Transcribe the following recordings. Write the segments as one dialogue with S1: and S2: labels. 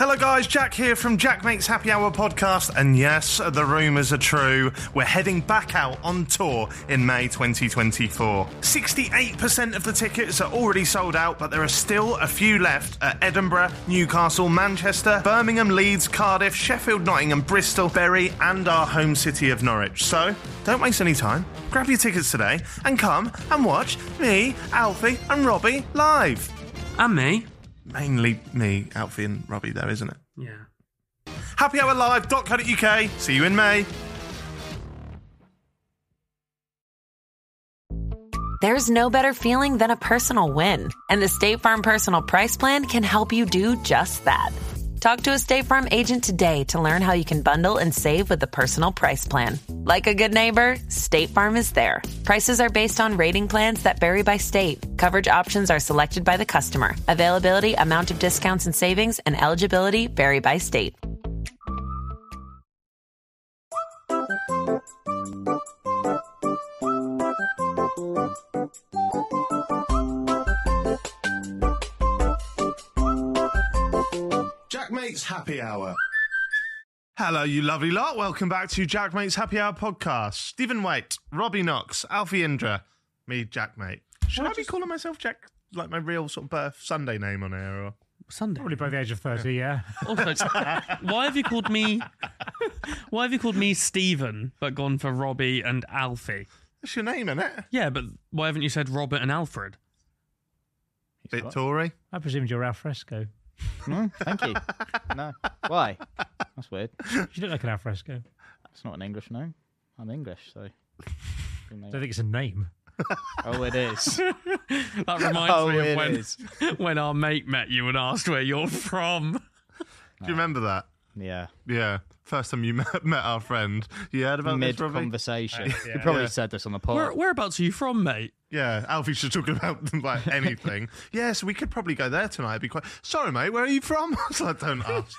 S1: Hello guys, Jack here from Jack Makes Happy Hour podcast, and yes, the rumours are true. We're heading back out on tour in May 2024. 68% of the tickets are already sold out, but there are still a few left at Edinburgh, Newcastle, Manchester, Birmingham, Leeds, Cardiff, Sheffield, Nottingham, Bristol, Bury, and our home city of Norwich. So, don't waste any time. Grab your tickets today and come and watch me, Alfie, and Robbie live.
S2: And me.
S1: Mainly me, Alfie and Robbie though, isn't it?
S2: Yeah.
S1: happyhourlive.co.uk. See you in May.
S3: There's no better feeling than a personal win. And the State Farm Personal Price Plan can help you do just that. Talk to a State Farm agent today to learn how you can bundle and save with the Personal Price Plan. Like a good neighbor, State Farm is there. Prices are based on rating plans that vary by state. Coverage options are selected by the customer. Availability, amount of discounts and savings, and eligibility vary by state.
S1: Jack Mate's Happy Hour. Hello, you lovely lot. Welcome back to Jack Mate's Happy Hour podcast. Stephen Waite, Robbie Knox, Alfie Indra, me, Jack Mate. Should I be calling myself Jack, like my real sort of birth Sunday name on air? Or
S2: Sunday.
S4: Probably by the age of 30, yeah.
S2: Also, why have you called me? Why have you called me Stephen, but gone for Robbie and Alfie?
S1: That's your name, innit?
S2: Yeah, but why haven't you said Robert and Alfred?
S1: Bit Tory.
S4: I presumed you're alfresco.
S5: Thank you. No. Why? That's weird.
S4: You look like an alfresco.
S5: It's not an English name. I'm English, so.
S4: I don't think it's a name.
S5: Oh, it is.
S2: That reminds me of when our mate met you and asked where you're from.
S1: Do you remember that?
S5: Yeah.
S1: Yeah. First time you met our friend. You heard about this, Robbie?
S5: Mid-conversation.
S4: Yeah.
S5: You probably
S1: Yeah.
S5: said this on the pod.
S2: Whereabouts are you from, mate?
S1: Yeah, Alfie should talk about like anything. Yeah, so we could probably go there tonight. It'd be quite. Sorry, mate, where are you from? So I don't ask.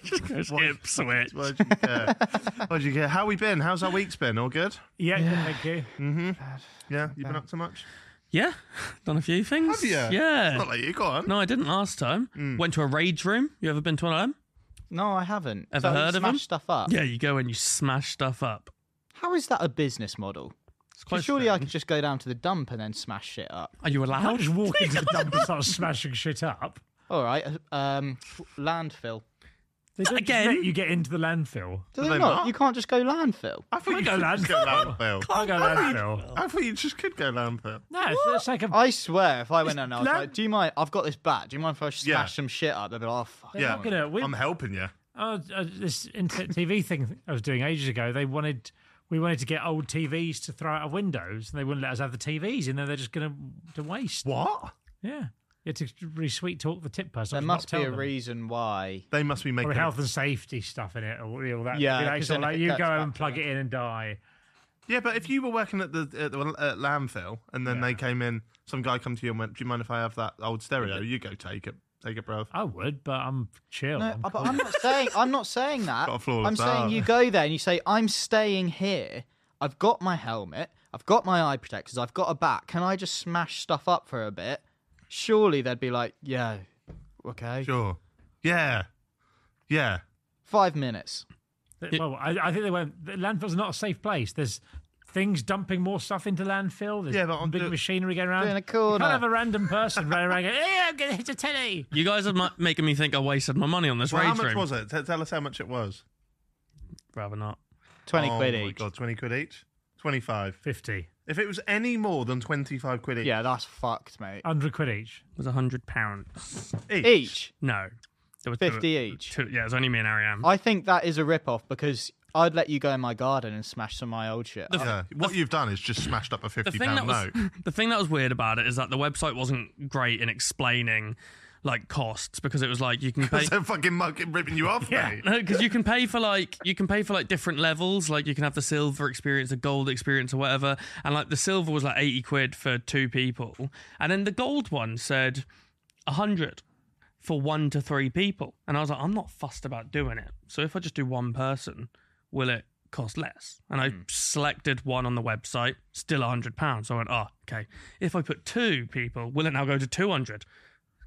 S2: Ipswich.
S1: What'd you get? What'd you get? How we been? How's our week's been? All good?
S4: Yeah, good, thank you.
S1: Yeah, you been up to much?
S2: Yeah, done a few things.
S1: Have you?
S2: Yeah.
S1: Not like you. Go on.
S2: No, I didn't last time. Went to a rage room. You ever been to one of them?
S5: No, I haven't.
S2: Ever heard of
S5: smash
S2: them?
S5: stuff up?
S2: Yeah, you go and you smash stuff up.
S5: How is that a business model?
S2: It's quite
S5: Surely I
S2: strange.
S5: could just go down to the dump and then smash shit up.
S2: Are you
S4: You can't
S2: allowed?
S4: just walk into the dump and start smashing shit up.
S5: All right. Landfill.
S4: They don't
S2: Again?
S4: just let you get into the landfill.
S5: Do
S1: they
S5: they
S1: not?
S5: not? You can't just go landfill.
S1: I thought you
S4: go
S1: could just go landfill.
S4: I go landfill.
S1: I thought you just could go landfill.
S4: No, it's like a...
S5: I swear, if I went in and I was
S4: land-
S5: like, do you mind? I've got this bat. Do you mind if I smash
S1: Yeah.
S5: some shit up? They'd be like, oh, fuck.
S4: They're
S1: Yeah,
S4: not gonna- we-
S1: I'm helping you.
S4: This TV thing I was doing ages ago, we wanted to get old TVs to throw out of windows, and they wouldn't let us have the TVs, and then they're just going to waste.
S1: What?
S4: Yeah. You had to really sweet talk the tip person.
S5: There must be a reason why.
S1: They must be making.
S4: Or health and safety stuff in it, or all that.
S5: Yeah,
S4: Be
S5: 'cause
S4: sort of
S5: then
S4: like
S5: if it
S4: you
S5: gets
S4: go
S5: back
S4: and plug it in and die.
S1: Yeah, but if you were working at the landfill and then they came in, some guy come to you and went, "Do you mind if I have that old stereo?" You go take it, bro.
S4: I would, but I'm chill.
S5: No,
S4: I'm
S5: but
S4: cool.
S5: I'm not saying that.
S1: Got a flawless
S5: I'm saying
S1: start.
S5: you go there and you say, I'm staying here. I've got my helmet. I've got my eye protectors. I've got a bat. Can I just smash stuff up for a bit? Surely they'd be like, yeah, okay.
S1: Sure. Yeah.
S5: 5 minutes.
S4: Well, I think they went. The landfill's not a safe place. There's things dumping more stuff into landfill. There's
S1: Yeah, but on
S4: big
S1: the-
S4: machinery going around.
S5: In a
S4: You
S5: corner.
S4: can't have a random person running around going, "Hey, I'm going to hit a telly."
S2: You guys are making me think I wasted my money on this
S1: Well, how
S2: rage
S1: much
S2: room.
S1: was it? Tell us how much it was.
S2: Rather not.
S5: 20
S1: oh
S5: quid
S1: my
S5: each.
S1: God, 20 quid each? 25.
S4: 50.
S1: If it was any more than 25 quid each.
S5: Yeah, that's fucked, mate.
S4: 100 quid each.
S2: It was £100.
S5: Each.
S2: No. There was
S5: 50 each.
S2: Yeah, it was only me and Ariane.
S5: I think that is a rip-off because I'd let you go in my garden and smash some of my old shit.
S1: Yeah. What you've done is just smashed up a
S2: the
S1: £50
S2: thing that was
S1: note.
S2: the thing that was weird about it is that the website wasn't great in explaining like costs because it was like you can pay
S1: They're fucking ripping you off,
S4: Yeah.
S1: mate.
S2: because you can pay for like different levels, like you can have the silver experience, the gold experience or whatever, and like the silver was like 80 quid for 2 people, and then the gold one said 100 for 1 to 3 people, and I was like, I'm not fussed about doing it, so if I just do one person, will it cost less? And I selected one on the website, still £100. So I went, oh, okay. If I put 2 people, will it now go to 200?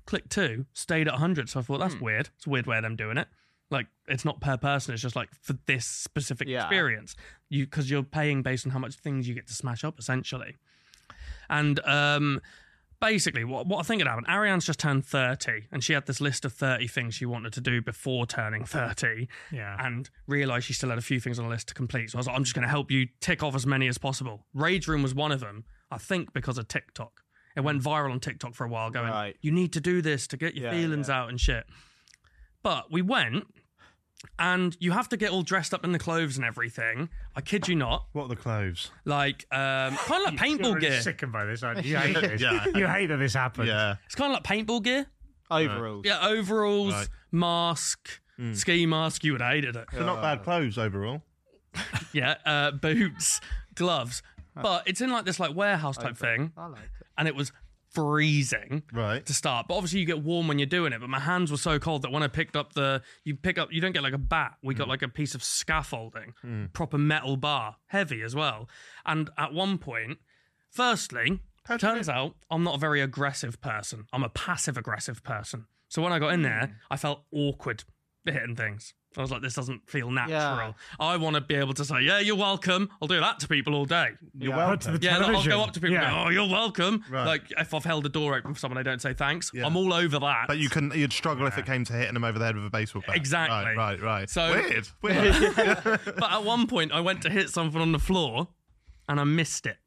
S2: Click 2 stayed at 100. So I thought, that's weird. It's a weird way of them doing it. Like, it's not per person. It's just like for this specific experience. Because you're paying based on how much things you get to smash up, essentially. And basically, what I think had happened, Ariane's just turned 30, and she had this list of 30 things she wanted to do before turning 30, and realised she still had a few things on the list to complete. So I was like, I'm just going to help you tick off as many as possible. Rage Room was one of them, I think because of TikTok. It went viral on TikTok for a while, going, you need to do this to get your feelings out and shit. But we went, and you have to get all dressed up in the clothes and everything. I kid you not.
S1: What are the clothes?
S2: Like, kind of like paintball
S4: You're really
S2: gear.
S4: sickened by this, aren't you? You hate this. You hate that this happened.
S1: Yeah.
S2: It's kind of like paintball gear.
S5: Overalls.
S2: Yeah, overalls,
S1: Right.
S2: mask, ski mask. You would have hated it.
S1: They're not bad clothes overall.
S2: Yeah, boots, gloves. But it's in like this like warehouse type thing.
S5: I like it.
S2: And it was freezing
S1: Right.
S2: to start. But obviously you get warm when you're doing it. But my hands were so cold that when I picked up you don't get like a bat. We got like a piece of scaffolding, proper metal bar, heavy as well. And at one point, firstly, turns out I'm not a very aggressive person. I'm a passive aggressive person. So when I got in there, I felt awkward hitting things. I was like, this doesn't feel natural.
S5: Yeah.
S2: I want to be able to say, yeah, you're welcome. I'll do that to people all day.
S1: You're
S4: Put to
S1: welcome.
S4: the
S2: Yeah,
S4: television.
S2: I'll go up to people and go, oh, you're welcome.
S1: Right.
S2: Like, if I've held a door open for someone, they don't say thanks.
S1: Yeah.
S2: I'm all over that.
S1: But you'd struggle if it came to hitting them over the head with a baseball bat.
S2: Exactly.
S1: Right.
S2: So-
S1: Weird.
S2: But at one point, I went to hit something on the floor, and I missed it.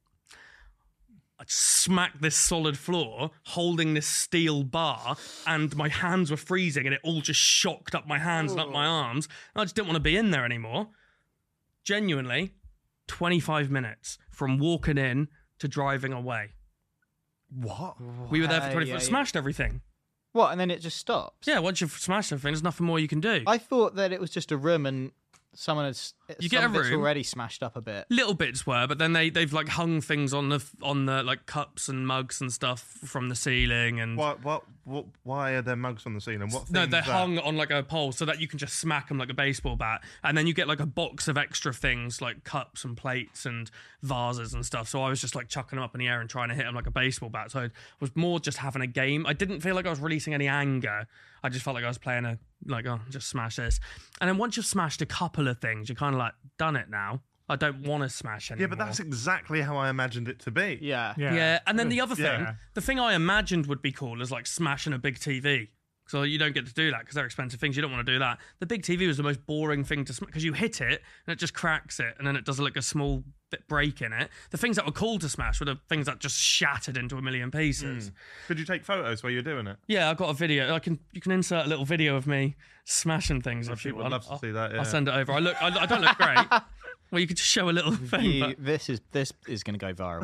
S2: I smacked this solid floor, holding this steel bar, and my hands were freezing, and it all just shocked up my hands and up my arms. And I just didn't want to be in there anymore. Genuinely, 25 minutes from walking in to driving away.
S1: What?
S2: We were there for 25
S5: yeah, yeah.
S2: smashed everything.
S5: What? And then it just stops.
S2: Yeah, once you've smashed everything, there's nothing more you can do.
S5: I thought that it was just a room and someone had.
S2: You get a
S5: some of it's
S2: room.
S5: already smashed up a bit.
S2: Little bits were, but then they've like hung things on the like cups and mugs and stuff from the ceiling and.
S1: Why are there mugs on the ceiling? What?
S2: No,
S1: theme's
S2: they're
S1: that?
S2: hung on like a pole so that you can just smack them like a baseball bat. And then you get like a box of extra things like cups and plates and vases and stuff. So I was just like chucking them up in the air and trying to hit them like a baseball bat. So I was more just having a game. I didn't feel like I was releasing any anger. I just felt like I was playing just smash this. And then once you've smashed a couple of things, you're kind of like, done it now. I don't want to smash anymore.
S1: Yeah, but that's exactly how I imagined it to be.
S5: Yeah.
S2: Yeah, and then the other thing,
S4: Yeah.
S2: the thing I imagined would be cool is like smashing a big TV. So you don't get to do that because they're expensive things. You don't want to do that. The big TV was the most boring thing to smash because you hit it and it just cracks it and then it does like a small bit break in it. The things that were cool to smash were the things that just shattered into a million pieces.
S1: Could you take photos while you're doing it?
S2: Yeah, I've got a video. You can insert a little video of me smashing things if you
S1: people
S2: want.
S1: would love to see that, yeah.
S2: I'll send it over. I don't look great. Well, you could just show a little thing. But
S5: This is going to go viral.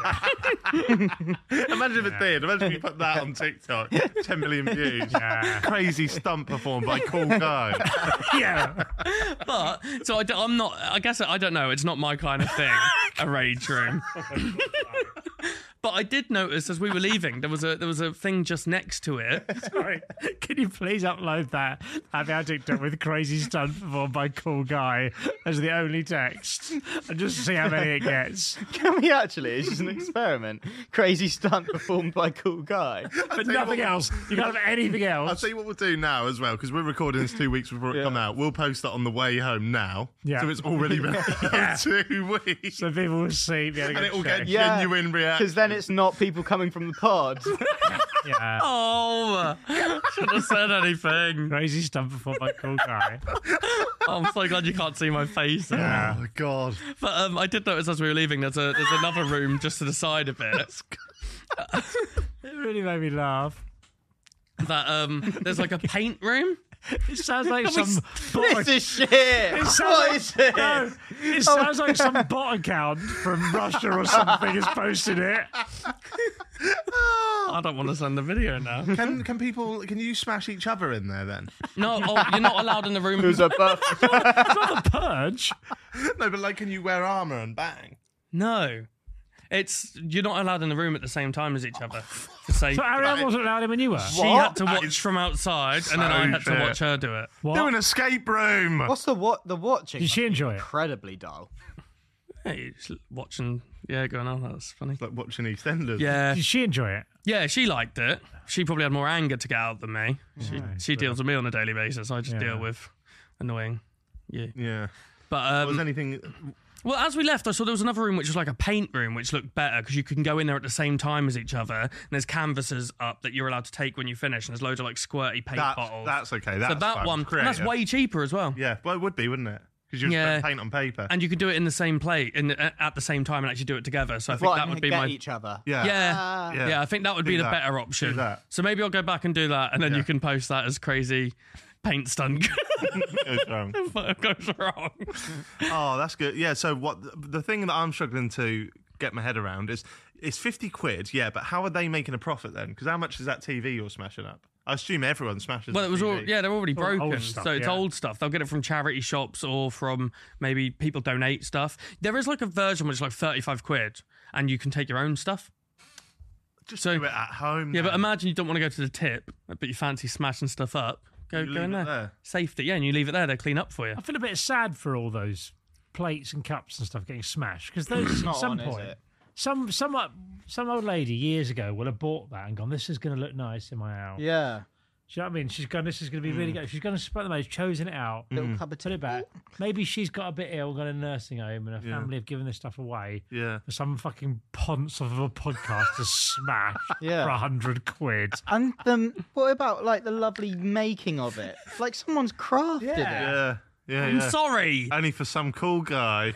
S1: Imagine if it did. Imagine if you put that on TikTok. 10 million views.
S4: Yeah.
S1: Crazy stunt performed by cool guy.
S4: Yeah.
S2: But so I'm not. I guess I don't know. It's not my kind of thing. A rage room. But I did notice as we were leaving, there was a thing just next to it.
S4: Sorry. Can you please upload that on TikTok with crazy stunt performed by cool guy as the only text and just see how many it gets?
S5: Can we actually? It's just an experiment. Crazy stunt performed by cool guy.
S4: But nothing else. You can't have anything
S1: I'll
S4: else.
S1: tell you what we'll do now as well, because we're recording this 2 weeks before it come out. We'll post that on the way home now.
S4: Yeah.
S1: So it's already been out 2 weeks.
S4: So people will see.
S1: And it will get
S5: Yeah.
S1: genuine reaction.
S5: Because then it's not people coming from the pod.
S4: Yeah.
S2: Oh, shouldn't have said anything.
S4: Crazy stunt performed by cool guy.
S2: I'm so glad you can't see my face.
S1: Oh, God.
S2: But I did notice as we were leaving, there's another room just to the side of it.
S4: It really made me laugh.
S2: That there's like a paint room.
S4: It sounds like some
S5: This is shit. What is it?
S4: No, it sounds like some bot account from Russia or something is posting it.
S2: I don't want to send the video now.
S1: Can you smash each other in there then?
S2: No, you're not allowed in the room.
S5: There's a buff.
S4: It's not the purge.
S1: No, but like, can you wear armour and bang?
S2: No. You're not allowed in the room at the same time as each other. For safety.
S4: So Ariane wasn't allowed in when you were.
S2: She had to watch from outside, and then I had to
S1: shit.
S2: watch her do it.
S4: What?
S1: Do an escape room.
S5: What's the watching?
S4: Did she enjoy it?
S5: Incredibly dull.
S2: Hey, just watching, going on. That's funny.
S1: Like watching EastEnders.
S2: Yeah,
S4: Did she enjoy it?
S2: Yeah, she liked it. She probably had more anger to get out than me. She deals with me on a daily basis. I just deal with annoying you.
S1: Yeah.
S2: But
S1: Was anything...
S2: well, as we left, I saw there was another room which was like a paint room, which looked better because you can go in there at the same time as each other. And there's canvases up that you're allowed to take when you finish. And there's loads of like squirty paint bottles.
S1: That's okay.
S2: So
S1: That's
S2: that
S1: fun.
S2: one, and
S1: Creative.
S2: that's way cheaper as well.
S1: Yeah, well, it would be, wouldn't it? Because you just put paint on paper.
S2: And you could do it in the same plate at the same time and actually do it together. So I think that would be
S5: get each other.
S1: Yeah.
S2: Yeah, I think that would be the better option.
S1: Do that.
S2: So maybe I'll go back and do that, and then you can post that as crazy paint stunt
S1: Goes wrong.
S2: goes wrong.
S1: Oh, that's good. Yeah, so the thing that I'm struggling to get my head around is it's 50 quid, yeah, but how are they making a profit then? Because how much is that TV you're smashing up? I assume everyone smashes
S2: Well,
S1: the
S2: it was
S1: TV.
S2: they're already
S4: Old
S2: broken,
S4: stuff,
S2: so it's
S4: yeah.
S2: old stuff. They'll get it from charity shops or from maybe people donate stuff. There is like a version which is like 35 quid, and you can take your own stuff.
S1: Just do it at home.
S2: Yeah,
S1: then.
S2: but imagine you don't want to go to the tip, but you fancy smashing stuff up. Go
S1: leave
S2: in
S1: it
S2: there.
S1: there.
S2: Safety, yeah, and you leave it there. They clean up for you.
S4: I feel a bit sad for all those plates and cups and stuff getting smashed because those at
S5: not
S4: some
S5: on, is
S4: point,
S5: it?
S4: some old lady years ago will have bought that and gone, "This is going to look nice in my house."
S5: Yeah.
S4: Do you know what I mean? She's gone, "This is going to be really good." She's going to spend the money, chosen it out,
S5: Little cupboard
S4: put it back. Maybe she's got a bit ill, gone to a nursing home, and her family have given this stuff away
S1: Yeah.
S4: for some fucking ponce of a podcast to smash
S5: Yeah.
S4: for 100 quid.
S5: And what about like the lovely making of it? Like someone's crafted it.
S1: Yeah. Yeah,
S2: I'm
S1: yeah.
S2: sorry.
S1: Only for some cool guy.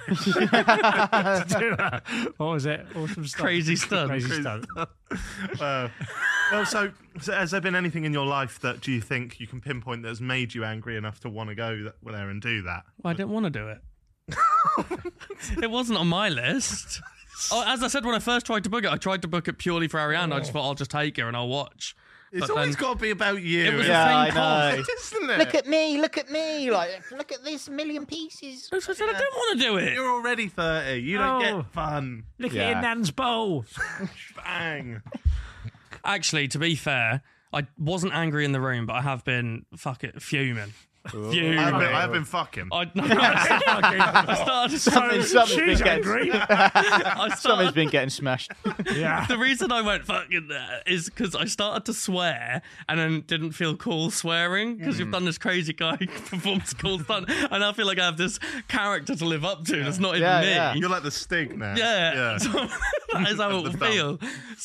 S4: What was it? Awesome stuff.
S2: Crazy stunt.
S4: Crazy stunt.
S1: Well, so has there been anything in your life that do you think you can pinpoint that has made you angry enough to want to go there and do that?
S2: Well, I didn't want to do it. It wasn't on my list. Oh, as I said when I first tried to book it, I tried to book it purely for Ariana. I just thought I'll just take her and I'll watch.
S1: It's
S2: But
S1: always
S2: then-
S1: got to be about you.
S2: It was
S5: Yeah,
S2: the
S5: I
S2: same cost.
S5: know.
S1: Isn't it?
S5: Look at me. Like, look at this million pieces.
S2: I said I didn't want to do it.
S1: You're already 30. You don't
S4: Oh.
S1: get fun.
S4: Look
S5: Yeah.
S4: at your nan's bowl.
S1: Bang.
S2: Actually, to be fair, I wasn't angry in the room, but I have been fuming. Fuming.
S1: I've been fucking.
S2: I started.
S5: Something's
S4: She's
S5: been
S4: angry.
S5: Something's been getting smashed.
S4: Yeah.
S2: The reason I went fucking there is because I started to swear and then didn't feel cool swearing because you've done this crazy guy performs cool stunt, and I feel like I have this character to live up to that's not even
S5: Yeah,
S2: me.
S5: yeah.
S1: You're like the Stig now.
S2: Yeah. So that is how it will
S1: The
S2: feel.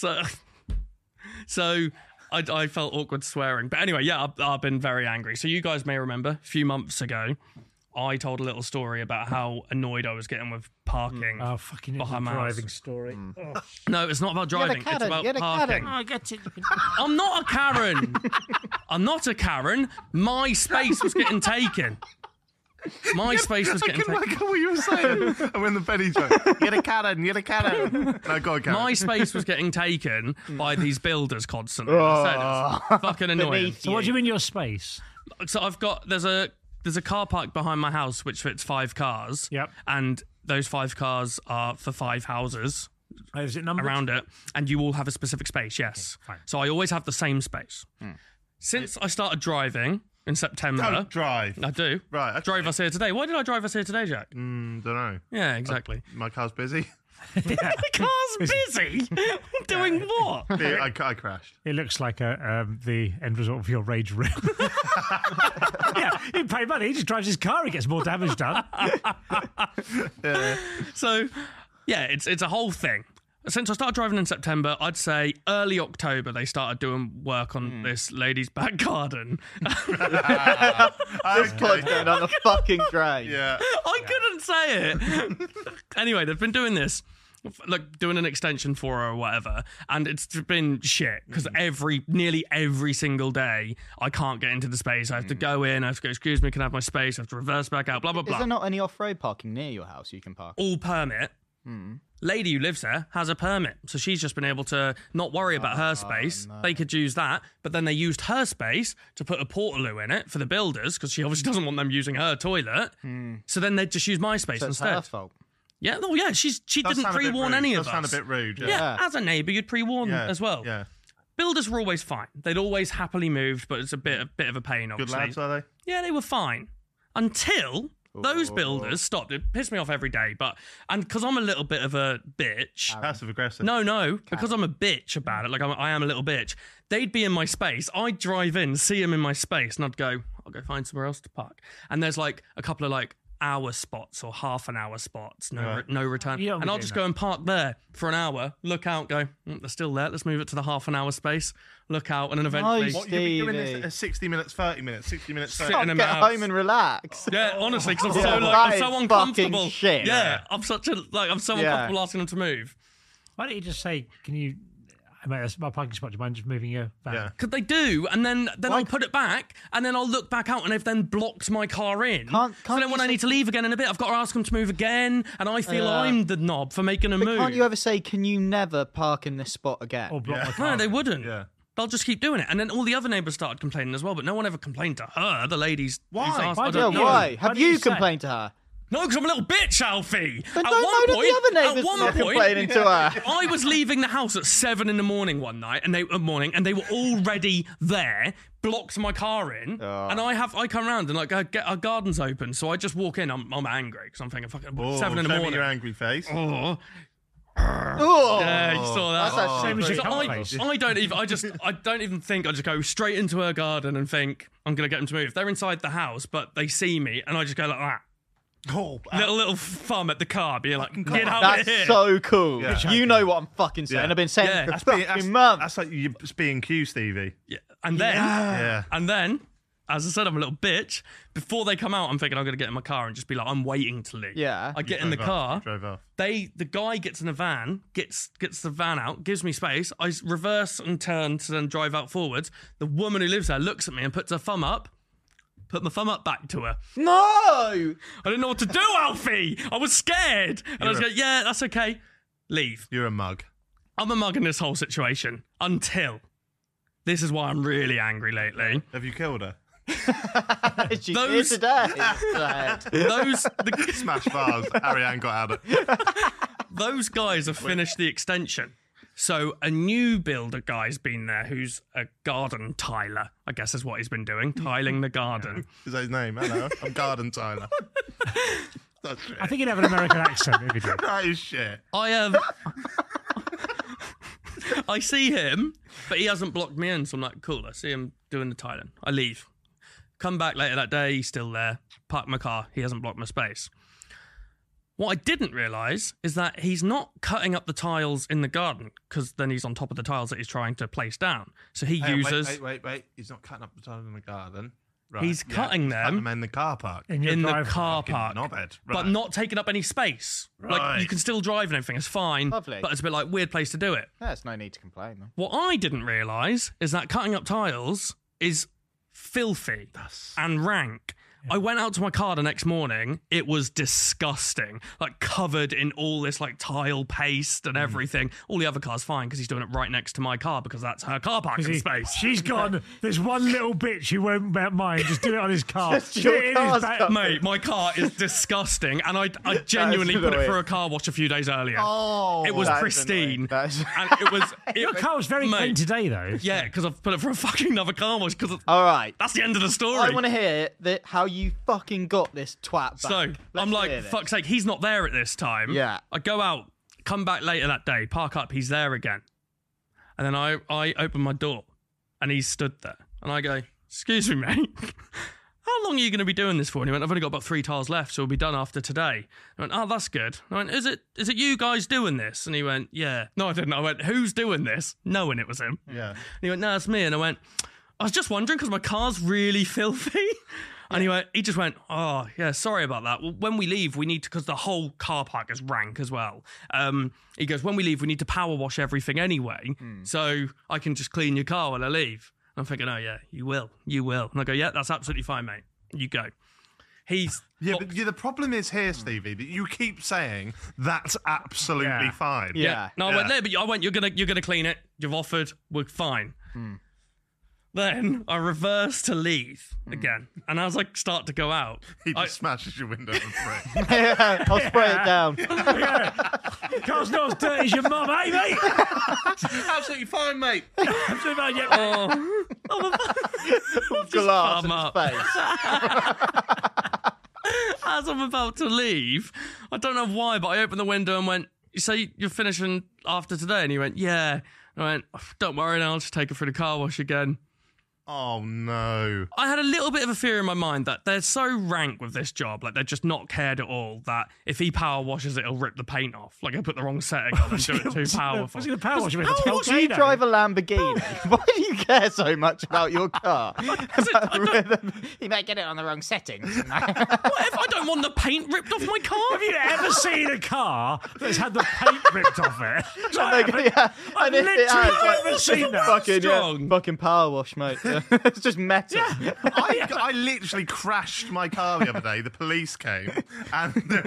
S2: So I felt awkward swearing. But anyway, yeah, I've been very angry. So you guys may remember a few months ago, I told a little story about how annoyed I was getting with parking.
S4: Oh, fucking
S2: Behind my
S4: driving
S2: house.
S4: story. Oh,
S2: No, it's not about driving. It's
S5: Karen,
S2: about
S5: you're the
S2: parking.
S5: Karen.
S4: I get it.
S2: I'm not a Karen. I'm not a Karen. My space was getting taken. My space was
S1: I
S2: getting
S1: can
S2: taken.
S1: work out what you were saying. And when the penny joke, you're the Karen, you're the Karen. No, go on, Karen.
S2: My space was getting taken by these builders constantly. I said, it's fucking annoying.
S5: Beneath
S4: So what do you mean your space?
S2: So I've got there's a car park behind my house which fits 5 cars.
S4: Yep.
S2: And those 5 cars are for 5 houses
S4: Is it numbered?
S2: around it, and you all have a specific space. Yes.
S4: Okay, fine.
S2: So I always have the same space. Since I started driving in September,
S1: Don't drive.
S2: I do.
S1: Right, okay.
S2: Drove us here today. Why did I drive us here today, Jack?
S1: Don't know.
S2: Yeah, exactly.
S1: My car's busy.
S2: The car's busy. Doing what?
S1: I crashed.
S4: It looks like the end result of your rage room. Yeah, he paid money. He just drives his car. He gets more damage done.
S2: So, yeah, it's a whole thing. Since I started driving in September, I'd say early October they started doing work on this lady's back garden.
S5: This pod's going on the fucking drain.
S1: Yeah.
S2: I couldn't say it. Anyway, they've been doing this, like doing an extension for her or whatever, and it's been shit because nearly every single day I can't get into the space. I have to go in, I have to go, excuse me, can I have my space? I have to reverse back out, blah, blah,
S5: Is
S2: blah.
S5: there not any off-road parking near your house you can park?
S2: All permit. Lady who lives there has a permit, so she's just been able to not worry about her space. They could use that, but then they used her space to put a portaloo in it for the builders because she obviously doesn't want them using her toilet. So then they'd just use my space
S5: So it's
S2: instead.
S5: her fault.
S2: Yeah, oh yeah, she
S1: Does
S2: didn't
S1: sound a bit
S2: pre-warn
S1: rude.
S2: any of
S1: Does sound
S2: us.
S1: a bit rude.
S2: Yeah, as a neighbour, you'd pre-warn
S1: Yeah.
S2: as well.
S1: Yeah.
S2: Builders were always fine. They'd always happily moved, but it's a bit of a pain,
S1: Good
S2: obviously.
S1: lads, are they?
S2: Yeah, they were fine. Until Those builders stopped. It pissed me off every day, and because I'm a little bit of a bitch.
S1: Passive aggressive.
S2: No, because I'm a bitch about it. Like I am a little bitch. They'd be in my space. I'd drive in, see them in my space, and I'd go, I'll go find somewhere else to park. And there's like a couple of like hour spots or half an hour spots, no return. And I'll just go and park there for an hour, look out, go, they're still there, let's move it to the half an hour space, look out, and then eventually...
S1: What, you'll be doing this at 60 minutes, 30 minutes, 60 minutes, 30
S2: Sitting in
S5: Get
S2: my house.
S5: home and relax.
S2: Yeah, honestly, because I'm
S5: Yeah,
S2: so
S5: that
S2: I'm so
S5: is
S2: uncomfortable.
S5: fucking shit.
S2: Yeah, I'm so uncomfortable asking them to move.
S4: Why don't you just say, can you... Mate, that's my parking spot. Do you mind just moving your van?
S1: Yeah.
S2: Because they do, and then
S5: Why-
S2: I'll put it back, and then I'll look back out, and they've then blocked my car in.
S5: Can't
S2: so then
S5: you
S2: when I
S5: say-
S2: need to leave again in a bit, I've got to ask them to move again, and I feel
S5: Yeah.
S2: I'm the knob for making a
S5: But
S2: move.
S5: can't you ever say, can you never park in this spot again?
S4: Or block my car?
S2: No, they wouldn't.
S1: Yeah.
S2: They'll just keep doing it. And then all the other neighbours started complaining as well, but no one ever complained to her, the ladies.
S1: Why?
S2: who's asked-
S4: Why
S2: I
S4: don't
S2: don't
S5: Yeah,
S2: know.
S5: why?
S4: Why
S5: Have
S4: do you
S5: you
S4: say-
S5: complained to her?
S2: No, because I'm a little bitch, Alfie.
S5: Then
S2: At
S5: don't
S2: one
S5: moan at
S2: point,
S5: the other neighbours
S2: at one
S5: not
S2: point,
S5: complaining to her.
S2: I was leaving the house at 7 in the morning one night, and they were already there, blocked my car in, and I come round and like our garden's open, so I just walk in. I'm angry because I'm thinking, fucking
S1: Oh,
S2: 7 in the
S1: show me
S2: morning.
S1: your angry face.
S2: Oh,
S5: Oh,
S2: yeah, you saw that.
S5: That's actually
S4: Same as your
S2: So
S4: cunt face.
S2: I don't even think. I just go straight into her garden and think I'm gonna get them to move. They're inside the house, but they see me, and I just go like that.
S1: Oh,
S2: Little thumb at the car, being like, "Get out
S5: that's
S2: of here!"
S5: so cool.
S1: Yeah.
S5: You know what I'm fucking saying.
S1: Yeah.
S5: I've been saying
S2: Yeah.
S5: it for
S1: that's being,
S5: fucking months.
S1: that's like you being Q, Stevie.
S2: Yeah. And then,
S1: Yeah.
S2: as I said, I'm a little bitch. Before they come out, I'm thinking I'm gonna get in my car and just be like, I'm waiting to leave.
S5: Yeah.
S2: I get in the
S1: Drove off,
S2: car.
S1: you drove off.
S2: The guy gets in a van, gets the van out, gives me space. I reverse and turn to then drive out forwards. The woman who lives there looks at me and puts her thumb up. Put my thumb up back to her.
S5: No!
S2: I didn't know what to do, Alfie. I was scared. And I was like, yeah, that's okay. Leave.
S1: You're a mug.
S2: I'm a mug in this whole situation until. This is why I'm really angry lately.
S1: Have you killed her?
S5: She's here
S2: Those-
S5: today.
S1: Smash bars. Ariane got out of
S2: Those guys have finished the extension. So a new builder guy's been there who's a garden tiler, I guess is what he's been doing, tiling the garden.
S1: Is that his name? Hello. I'm Garden Tyler. That's shit.
S4: I think you'd have an American accent if you did.
S1: That is shit.
S2: I see him, but he hasn't blocked me in, so I'm like, cool, I see him doing the tiling. I leave. Come back later that day, he's still there. Park my car, he hasn't blocked my space. What I didn't realise is that he's not cutting up the tiles in the garden, because then he's on top of the tiles that he's trying to place down. So he
S1: Hey,
S2: uses...
S1: Wait. He's not cutting up the tiles in the garden. Right.
S2: He's cutting them.
S1: Cutting them in the car park.
S4: In your
S2: in the
S4: drive-
S2: car
S1: Fucking
S2: park,
S1: knobhead.
S2: but
S1: Right.
S2: not taking up any space. Like,
S1: Right.
S2: you can still drive and everything, it's fine.
S5: Lovely.
S2: But it's a bit like weird place to do it.
S5: There's no need to complain, man.
S2: What I didn't realise is that cutting up tiles is filthy and rank. I went out to my car the next morning. It was disgusting, like covered in all this like tile paste and everything. All the other cars fine because he's doing it right next to my car because that's her car parking space.
S4: She's gone. There's one little bitch who won't mind. Just do it on his car.
S5: Just
S4: Sit
S5: your
S4: in his
S5: car's
S4: back-
S5: got-
S2: Mate, my car is disgusting, and I genuinely put it
S5: annoying.
S2: through a car wash a few days earlier.
S5: Oh,
S2: it was
S5: that is
S2: pristine,
S5: annoying. That is-
S2: and it was.
S4: Your car was very
S2: Mate.
S4: clean today, though.
S2: Yeah, because I've put it for a fucking another car wash. Because
S5: All right.
S2: that's the end of the story.
S5: I want to hear how you fucking got this twat back.
S2: So
S5: Let's
S2: I'm like,
S5: hear this.
S2: fuck's sake, he's not there at this time.
S5: Yeah.
S2: I go out, come back later that day, park up, he's there again. And then I open my door and he's stood there. And I go, excuse me, mate. How long are you going to be doing this for? And he went, I've only got about 3 tiles left, so we'll be done after today. I went, oh, that's good. I went, is it you guys doing this? And he went, yeah. No, I didn't. I went, who's doing this? Knowing it was him.
S1: Yeah.
S2: And he went, no, it's me. And I went, I was just wondering because my car's really filthy. And he just went, oh, yeah, sorry about that. Well, when we leave, we need to, because the whole car park is rank as well. He goes, when we leave, we need to power wash everything anyway. So I can just clean your car when I leave. I'm thinking, oh, yeah, you will. And I go, yeah, that's absolutely fine, mate. You go. He's...
S1: Yeah, but the problem is here, Stevie, that you keep saying that's absolutely
S4: Yeah.
S1: fine.
S5: Yeah.
S2: No, I went there, but I went, you're gonna clean it. You've offered. We're fine. Then I reverse to leave again. And as I start to go out,
S1: He
S2: I,
S1: just smashes your window with a brick.
S5: Yeah, I'll spray it down.
S4: Car's not as dirty as your mum, eh, mate?
S1: Absolutely fine, mate.
S4: Absolutely fine, yeah.
S5: Glass in
S2: thumb
S5: his
S2: up.
S5: face.
S2: as I'm about to leave, I don't know why, but I opened the window and went, "You say you're finishing after today?" And he went, "Yeah." And I went, "Don't worry, now I'll just take it through the car wash again."
S1: Oh, no.
S2: I had a little bit of a fear in my mind that they're so rank with this job, like they're just not cared at all, that if he power washes it, he'll rip the paint off. Like he'll put the wrong setting on and do it too powerful.
S4: What's he going to power wash with?
S5: Do you drive a Lamborghini? Why do you care so much about your car? You might get it on the wrong settings.
S2: What if I don't want the paint ripped off my car?
S4: Have you ever seen a car that's had the paint ripped off it?
S5: And if it has,
S4: never seen that.
S5: fucking power wash, mate. It's just metal.
S1: I literally crashed my car the other day. The police came, and there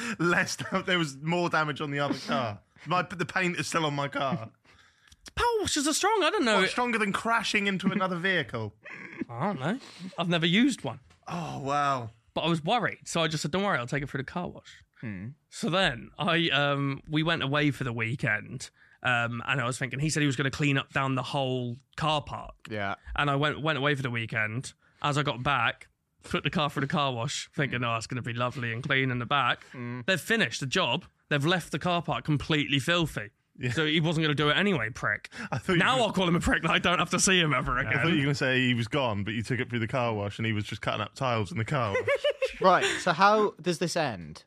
S1: was more damage on the other car. The paint is still on my car.
S2: Power washers are strong. I don't know.
S1: What, stronger than crashing into another vehicle?
S2: I don't know. I've never used one.
S1: Oh, wow.
S2: But I was worried, so I just said, "Don't worry, I'll take it through the car wash." So then we went away for the weekend, and I was thinking, he said he was going to clean up down the whole car park.
S5: Yeah.
S2: And I went away for the weekend. As I got back, put the car through the car wash, thinking, "Oh, it's going to be lovely and clean in the back." They've finished the job. They've left the car park completely filthy. Yeah. So he wasn't going to do it anyway, prick. I'll call him a prick that I don't have to see him ever again.
S1: I thought you were going to say he was gone, but you took it through the car wash and he was just cutting up tiles in the car wash.
S5: Right, so how does this end?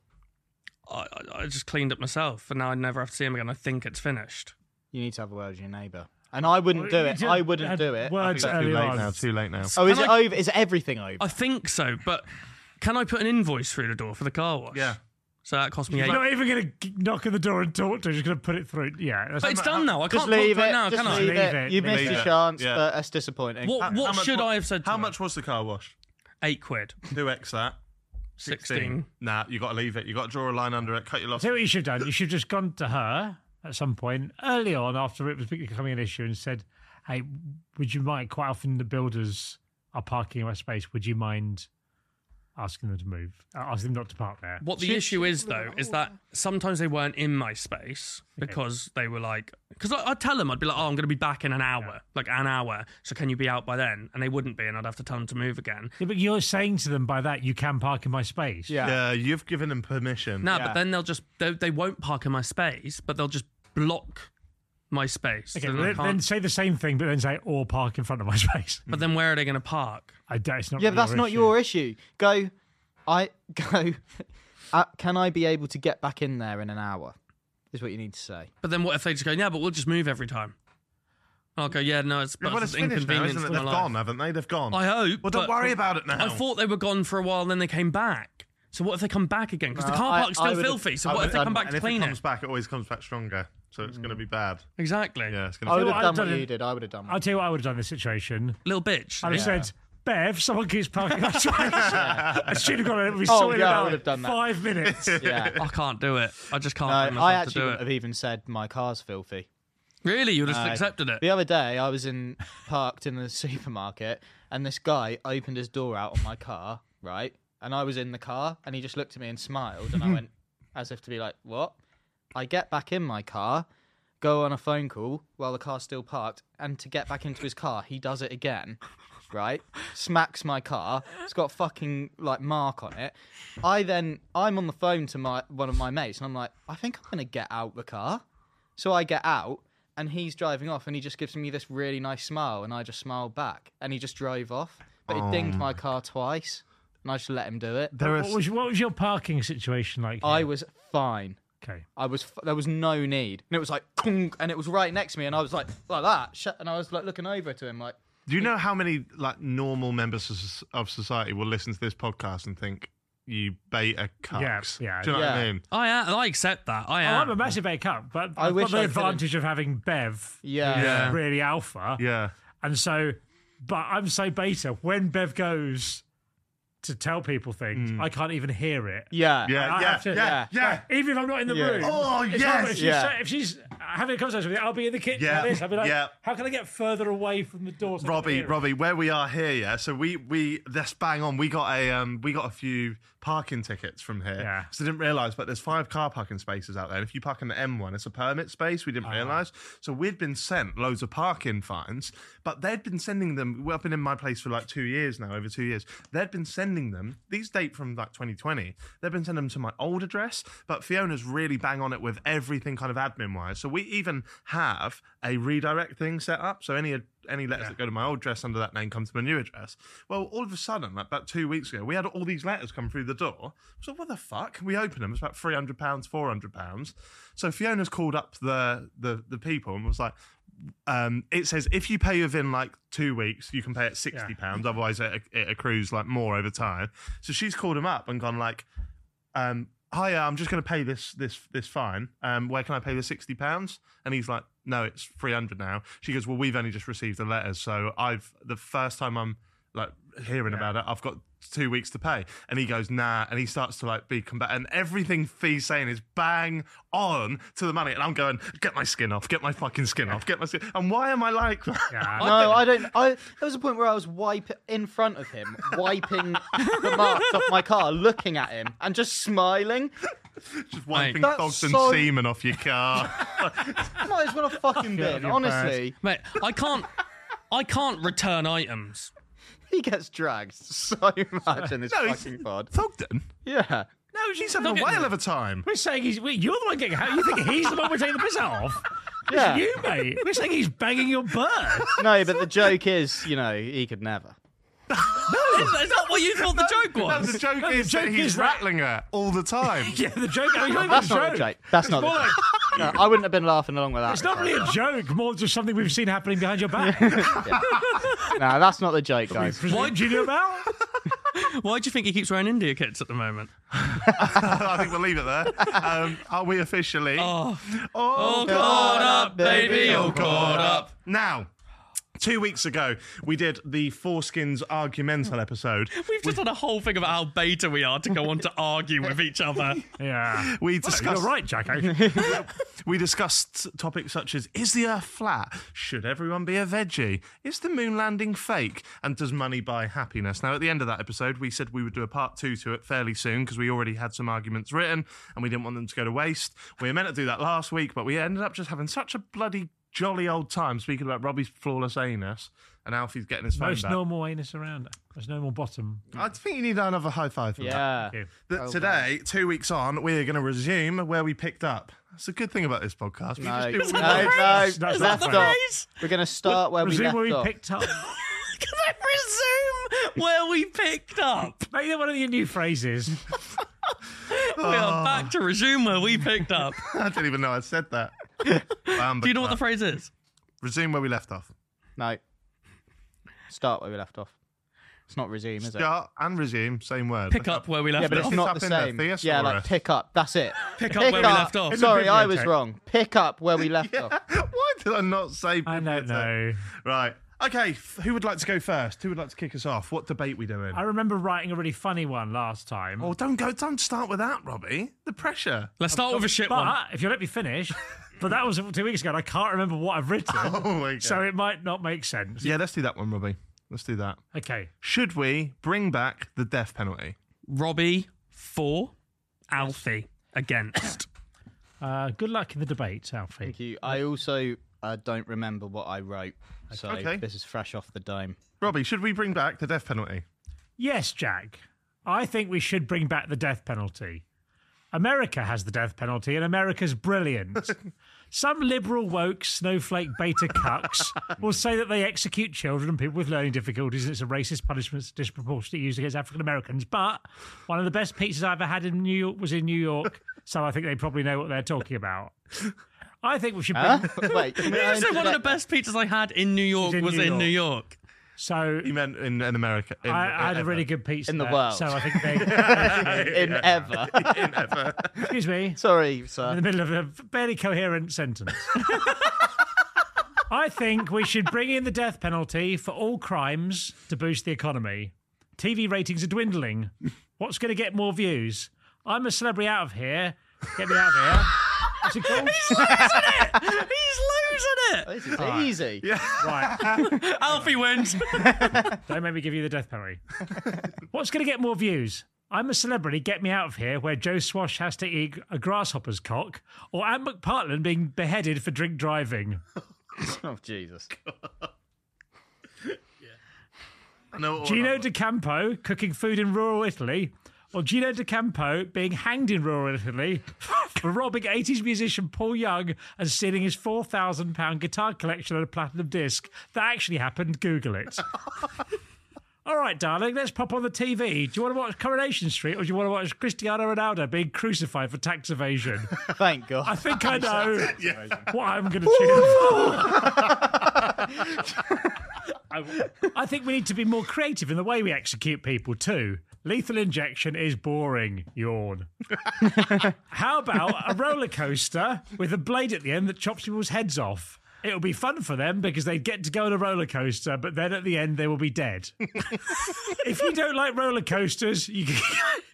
S2: I just cleaned it myself, and now I never have to see him again. I think it's finished.
S5: You need to have a word with your neighbour. And I wouldn't do it. I wouldn't do it.
S4: Words
S1: Too
S4: early
S1: late
S4: on.
S1: now. Too late now.
S5: Oh, is it over? Is everything over?
S2: I think so, but can I put an invoice through the door for the car wash?
S1: Yeah.
S2: So that cost me
S4: You're
S2: $8.
S4: not even going to knock on the door and talk to him. You're just going to put it through. Yeah.
S2: But it's done now. I
S5: Just
S2: can't talk
S5: leave
S2: to it
S5: it.
S2: now,
S5: Just
S2: can I?
S5: leave
S4: Leave
S5: it.
S4: it.
S5: You missed
S1: Leave
S5: your
S1: it.
S5: chance,
S1: Yeah.
S5: but that's disappointing.
S2: What
S1: much
S2: should
S1: was-
S2: I have said to
S1: How
S2: him?
S1: much was the car wash?
S2: £8.
S1: 2x that.
S2: 16.
S1: Nah, you got to leave it. You got to draw a line under it. Cut your loss.
S4: See what you should have done? You should have just gone to her at some point early on after it was becoming an issue and said, "Hey, would you mind, quite often the builders are parking in my space, would you mind asking them to move? Ask them not to park there."
S2: What the issue is, though, is that sometimes they weren't in my space because they were like... Because I'd tell them, I'd be like, "Oh, I'm going to be back in an hour. Like an hour. So can you be out by then?" And they wouldn't be, and I'd have to tell them to move again.
S4: Yeah, but you're saying to them by that, you can park in my space.
S1: Yeah, you've given them permission.
S2: No, but then they'll just... They won't park in my space, but they'll just block my space.
S4: Okay,
S2: So
S4: well,
S2: they
S4: then
S2: can't-
S4: say the same thing, but then say, "or park in front of my space."
S2: But then where are they going to park?
S4: I doubt it's not.
S5: Yeah,
S4: really
S5: but that's not
S4: issue.
S5: your issue. Go. Can I be able to get back in there in an hour? Is what you need to say.
S2: But then what if they just go, "Yeah, but we'll just move every time"? I'll go, "Yeah, no, it's,
S1: Well, it's finished now,
S2: inconvenience
S1: isn't it?
S2: to my
S1: They've
S2: life."
S1: gone, haven't they? They've gone.
S2: I hope.
S1: Well, don't
S2: but-
S1: worry about it now.
S2: I thought they were gone for a while and then they came back. So what if they come back again? Because the
S5: No,
S2: car park's
S5: I
S2: still
S5: would've-
S2: filthy. So
S5: I
S2: what if they
S5: would've
S2: come
S5: done-
S2: back
S1: and
S2: to
S1: if
S2: clean
S1: it
S2: it?
S1: comes back, it always comes back stronger. So it's going to be bad.
S2: Exactly.
S1: Yeah, it's going
S5: I
S1: to
S5: would
S1: be
S5: have
S4: I've
S5: done what
S4: done
S5: you
S4: it.
S5: did. I would have done
S4: I'll
S5: that.
S4: tell you what I would have done in this situation.
S2: Little bitch.
S4: I'd have said, "Bev, someone keeps parking my space." I should have got it. We
S5: Oh,
S4: sorted
S5: yeah, I
S4: it out
S5: would
S4: in
S5: have done that.
S4: 5 minutes.
S5: Yeah.
S2: I can't do it. I just can't bring
S5: No,
S2: myself
S5: I
S2: to
S5: actually
S2: do
S5: wouldn't
S2: it.
S5: have even said my car's filthy.
S2: Really? You just
S5: No.
S2: accepted it?
S5: The other day, I was parked in the supermarket, and this guy opened his door out on my car, right? And I was in the car, and he just looked at me and smiled, and I went, as if to be like, "What?" I get back in my car, go on a phone call while the car's still parked, and to get back into his car, he does it again, right? Smacks my car. It's got a fucking like mark on it. I'm on the phone to one of my mates, and I'm like, "I think I'm gonna get out the car." So I get out, and he's driving off, and he just gives me this really nice smile, and I just smiled back, and he just drove off. But he dinged my car twice, and I just let him do it.
S4: What was your parking situation like?
S5: I
S4: here?
S5: was fine.
S4: Okay.
S5: There was no need, and it was like, "Kung," and it was right next to me, and I was like that, and I was like looking over to him, like,
S1: Do you know how many like normal members of society will listen to this podcast and think you beta cucks?
S4: Yeah.
S1: Do you know what I
S5: Yeah.
S1: mean?
S2: I accept that. I
S4: Oh,
S2: am.
S4: I'm a massive A cup, but
S5: I
S4: I've
S5: wish
S4: got the
S5: I could've-
S4: advantage of having Bev,
S5: Yeah.
S4: who's
S1: Yeah.
S4: really alpha,
S1: Yeah.
S4: and so, but I'm so beta. When Bev goes to tell people things, I can't even hear it.
S5: yeah,
S1: Yeah,
S4: I
S1: yeah,
S4: have to-
S1: yeah, yeah.
S4: Even if I'm not in the
S5: Yeah.
S4: room.
S1: Oh,
S4: it's
S1: yes.
S4: hard, if she's having a conversation with me, I'll be in the kitchen
S1: Yeah,
S4: like this. I'll be like,
S1: yeah.
S4: how can I get further away from the door? So I can hear it?
S1: Robbie, where we are here, yeah. So we that's bang on. We got a few parking tickets from here.
S4: Yeah.
S1: So I didn't realise, but there's 5 car parking spaces out there. And if you park in the M1, it's a permit space. We didn't realise. So we'd been sent loads of parking fines, but they'd been sending them. I've been in my place for like 2 years now, over 2 years. They'd been sending sending them. These date from like 2020. They've been sending them to my old address, but Fiona's really bang on it with everything kind of admin-wise. So we even have a redirect thing set up. So any letters that go to my old address under that name come to my new address. Well, all of a sudden, like about 2 weeks ago, we had all these letters come through the door. So what the fuck? We opened them. It's about £300, £400. So Fiona's called up the people and was like, it says if you pay within like 2 weeks, you can pay at £60. Otherwise, it accrues like more over time. So she's called him up and gone like, "Hi, I'm just going to pay this fine. Where can I pay the £60?" And he's like, "No, it's 300 now." She goes, "Well, we've only just received the letters, so the first time I'm like hearing about it, I've got 2 weeks to pay." And he goes, "Nah," and he starts to like be combative, and everything Fee's saying is bang on to the money, and I'm going, "Get my skin off, get my fucking skin off, get my skin." And why am I like that?
S4: Yeah.
S5: No, I don't. There was a point where I was in front of him, wiping the marks off my car, looking at him, and just smiling.
S1: Just wiping
S5: That's
S1: dogs and
S5: so-
S1: semen off your car.
S5: Might as well have fucking been,
S4: your
S5: honestly.
S2: Mate, I can't return items.
S5: He gets dragged so much in this fucking pod.
S1: Thogden?
S5: Yeah.
S1: No, she's having a whale of a time.
S4: We're saying you're the one getting out. You think he's the one we're taking the piss off?
S5: Yeah.
S4: It's you, mate. We're saying he's banging your bird.
S5: No, but the joke is, he could never.
S2: Is that what you thought the joke
S1: No,
S2: was?
S1: the joke is
S4: joke
S1: that he's
S4: is that-
S1: rattling her all the time.
S4: Yeah, the joke.
S5: That's not the joke. That's not the
S4: more
S5: joke.
S4: like-
S5: No, I wouldn't have been laughing along with that.
S4: It's not really a joke, more just something we've seen happening behind your back.
S5: No, that's not the joke, guys.
S4: What do you know about?
S2: Why do you think he keeps wearing India kits at the moment?
S1: I think we'll leave it there. Are we officially?
S2: Oh,
S1: all
S2: caught up, baby, all caught up.
S1: Now, 2 weeks ago, we did the Foreskins Argumental episode.
S2: We've just done a whole thing about how beta we are to go on to argue with each other.
S4: Yeah.
S1: We
S4: Well,
S1: discussed.
S4: you're right, Jacko.
S1: We discussed topics such as: is the Earth flat? Should everyone be a veggie? Is the moon landing fake? And does money buy happiness? Now, at the end of that episode, we said we would do a part 2 to it fairly soon because we already had some arguments written and we didn't want them to go to waste. We were meant to do that last week, but we ended up just having such a bloody jolly old time speaking about Robbie's flawless anus and Alfie's getting his phone
S4: Most
S1: back.
S4: normal anus around. Most normal bottom.
S1: I think you need another high five for that.
S5: Yeah.
S4: Thank you.
S1: Today, 2 weeks on, we're going to resume where we picked up. That's a good thing about this podcast. We
S5: No,
S1: just do
S5: no,
S1: what we want.
S5: no.
S4: That's not
S5: Left
S4: the
S5: off.
S2: phrase.
S5: We're going to start where we
S4: Resume
S5: left
S4: where we
S5: off.
S4: picked up.
S2: Can I resume where we picked up?
S4: Make that one of your new phrases.
S2: We are back to resume where we picked up.
S1: I didn't even know I said that.
S2: Do you know what the phrase is?
S1: Resume where we left off.
S5: No. Start where we left off. It's not resume, is it?
S1: Start and resume, same word.
S2: Pick up where we left
S5: Yeah, but
S2: off.
S5: it's
S1: It's
S5: not
S1: up
S5: the
S1: in there,
S5: same.
S1: thesaurus.
S5: Yeah, like pick up. That's it.
S2: Pick up where we left off.
S5: Sorry, I was
S4: bibliotech.
S5: wrong. Pick up where we left off.
S1: Why did I not say
S4: I don't know.
S1: Right. Okay, who would like to go first? Who would like to kick us off? What debate we doing?
S4: I remember writing a really funny one last time.
S1: Oh, don't start with that, Robbie. The pressure.
S2: Let's start with a shit one.
S4: But if you let me finish, but that was 2 weeks ago, and I can't remember what I've written,
S1: Oh my God.
S4: so it might not make sense.
S1: Yeah, let's do that one, Robbie. Let's do that.
S4: Okay.
S1: Should we bring back the death penalty?
S2: Robbie for, Alfie against.
S4: Good luck in the debate, Alfie.
S5: Thank you. I also don't remember what I wrote, so
S1: Okay.
S5: this is fresh off the dome.
S1: Robbie, should we bring back the death penalty?
S4: Yes, Jack. I think we should bring back the death penalty. America has the death penalty, and America's brilliant. Some liberal woke snowflake beta cucks will say that they execute children and people with learning difficulties and it's a racist punishment disproportionately used against African Americans. But one of the best pizzas I ever had in New York was in New York, so I think they probably know what they're talking about. I think we should bring...
S5: Wait, can we
S2: You said one of the
S5: interject
S2: best pizzas I had in New York
S4: in
S2: was
S4: New
S2: in
S4: York.
S2: New York.
S4: So
S1: You meant in America.
S4: I had a really good pizza
S5: In the
S4: there,
S5: world.
S4: So I think they...
S5: in ever?
S1: in ever.
S4: Excuse me.
S5: Sorry,
S4: In the
S5: sir.
S4: middle of a barely coherent sentence. I think we should bring in the death penalty for all crimes to boost the economy. TV ratings are dwindling. What's going to get more views? I'm a celebrity out of here. Get me out of here. What's it called?
S2: He's losing it.
S5: This is easy.
S4: Right.
S2: Alfie wins.
S4: Don't make me give you the death penalty. What's going to get more views? I'm a celebrity, get me out of here, where Joe Swash has to eat a grasshopper's cock, or Anne McPartland being beheaded for drink driving.
S5: Oh, Jesus.
S1: No,
S4: Gino D'Acampo cooking food in rural Italy, or Gino D'Acampo being hanged in rural Italy for robbing 80s musician Paul Young and stealing his £4,000 guitar collection on a platinum disc. That actually happened. Google it. All right, darling, let's pop on the TV. Do you want to watch Coronation Street, or do you want to watch Cristiano Ronaldo being crucified for tax evasion?
S5: Thank God.
S4: I think I know what I'm going to choose. I think we need to be more creative in the way we execute people too. Lethal injection is boring. Yawn. How about a roller coaster with a blade at the end that chops people's heads off? It'll be fun for them because they get to go on a roller coaster, but then at the end they will be dead. If you don't like roller coasters, you can...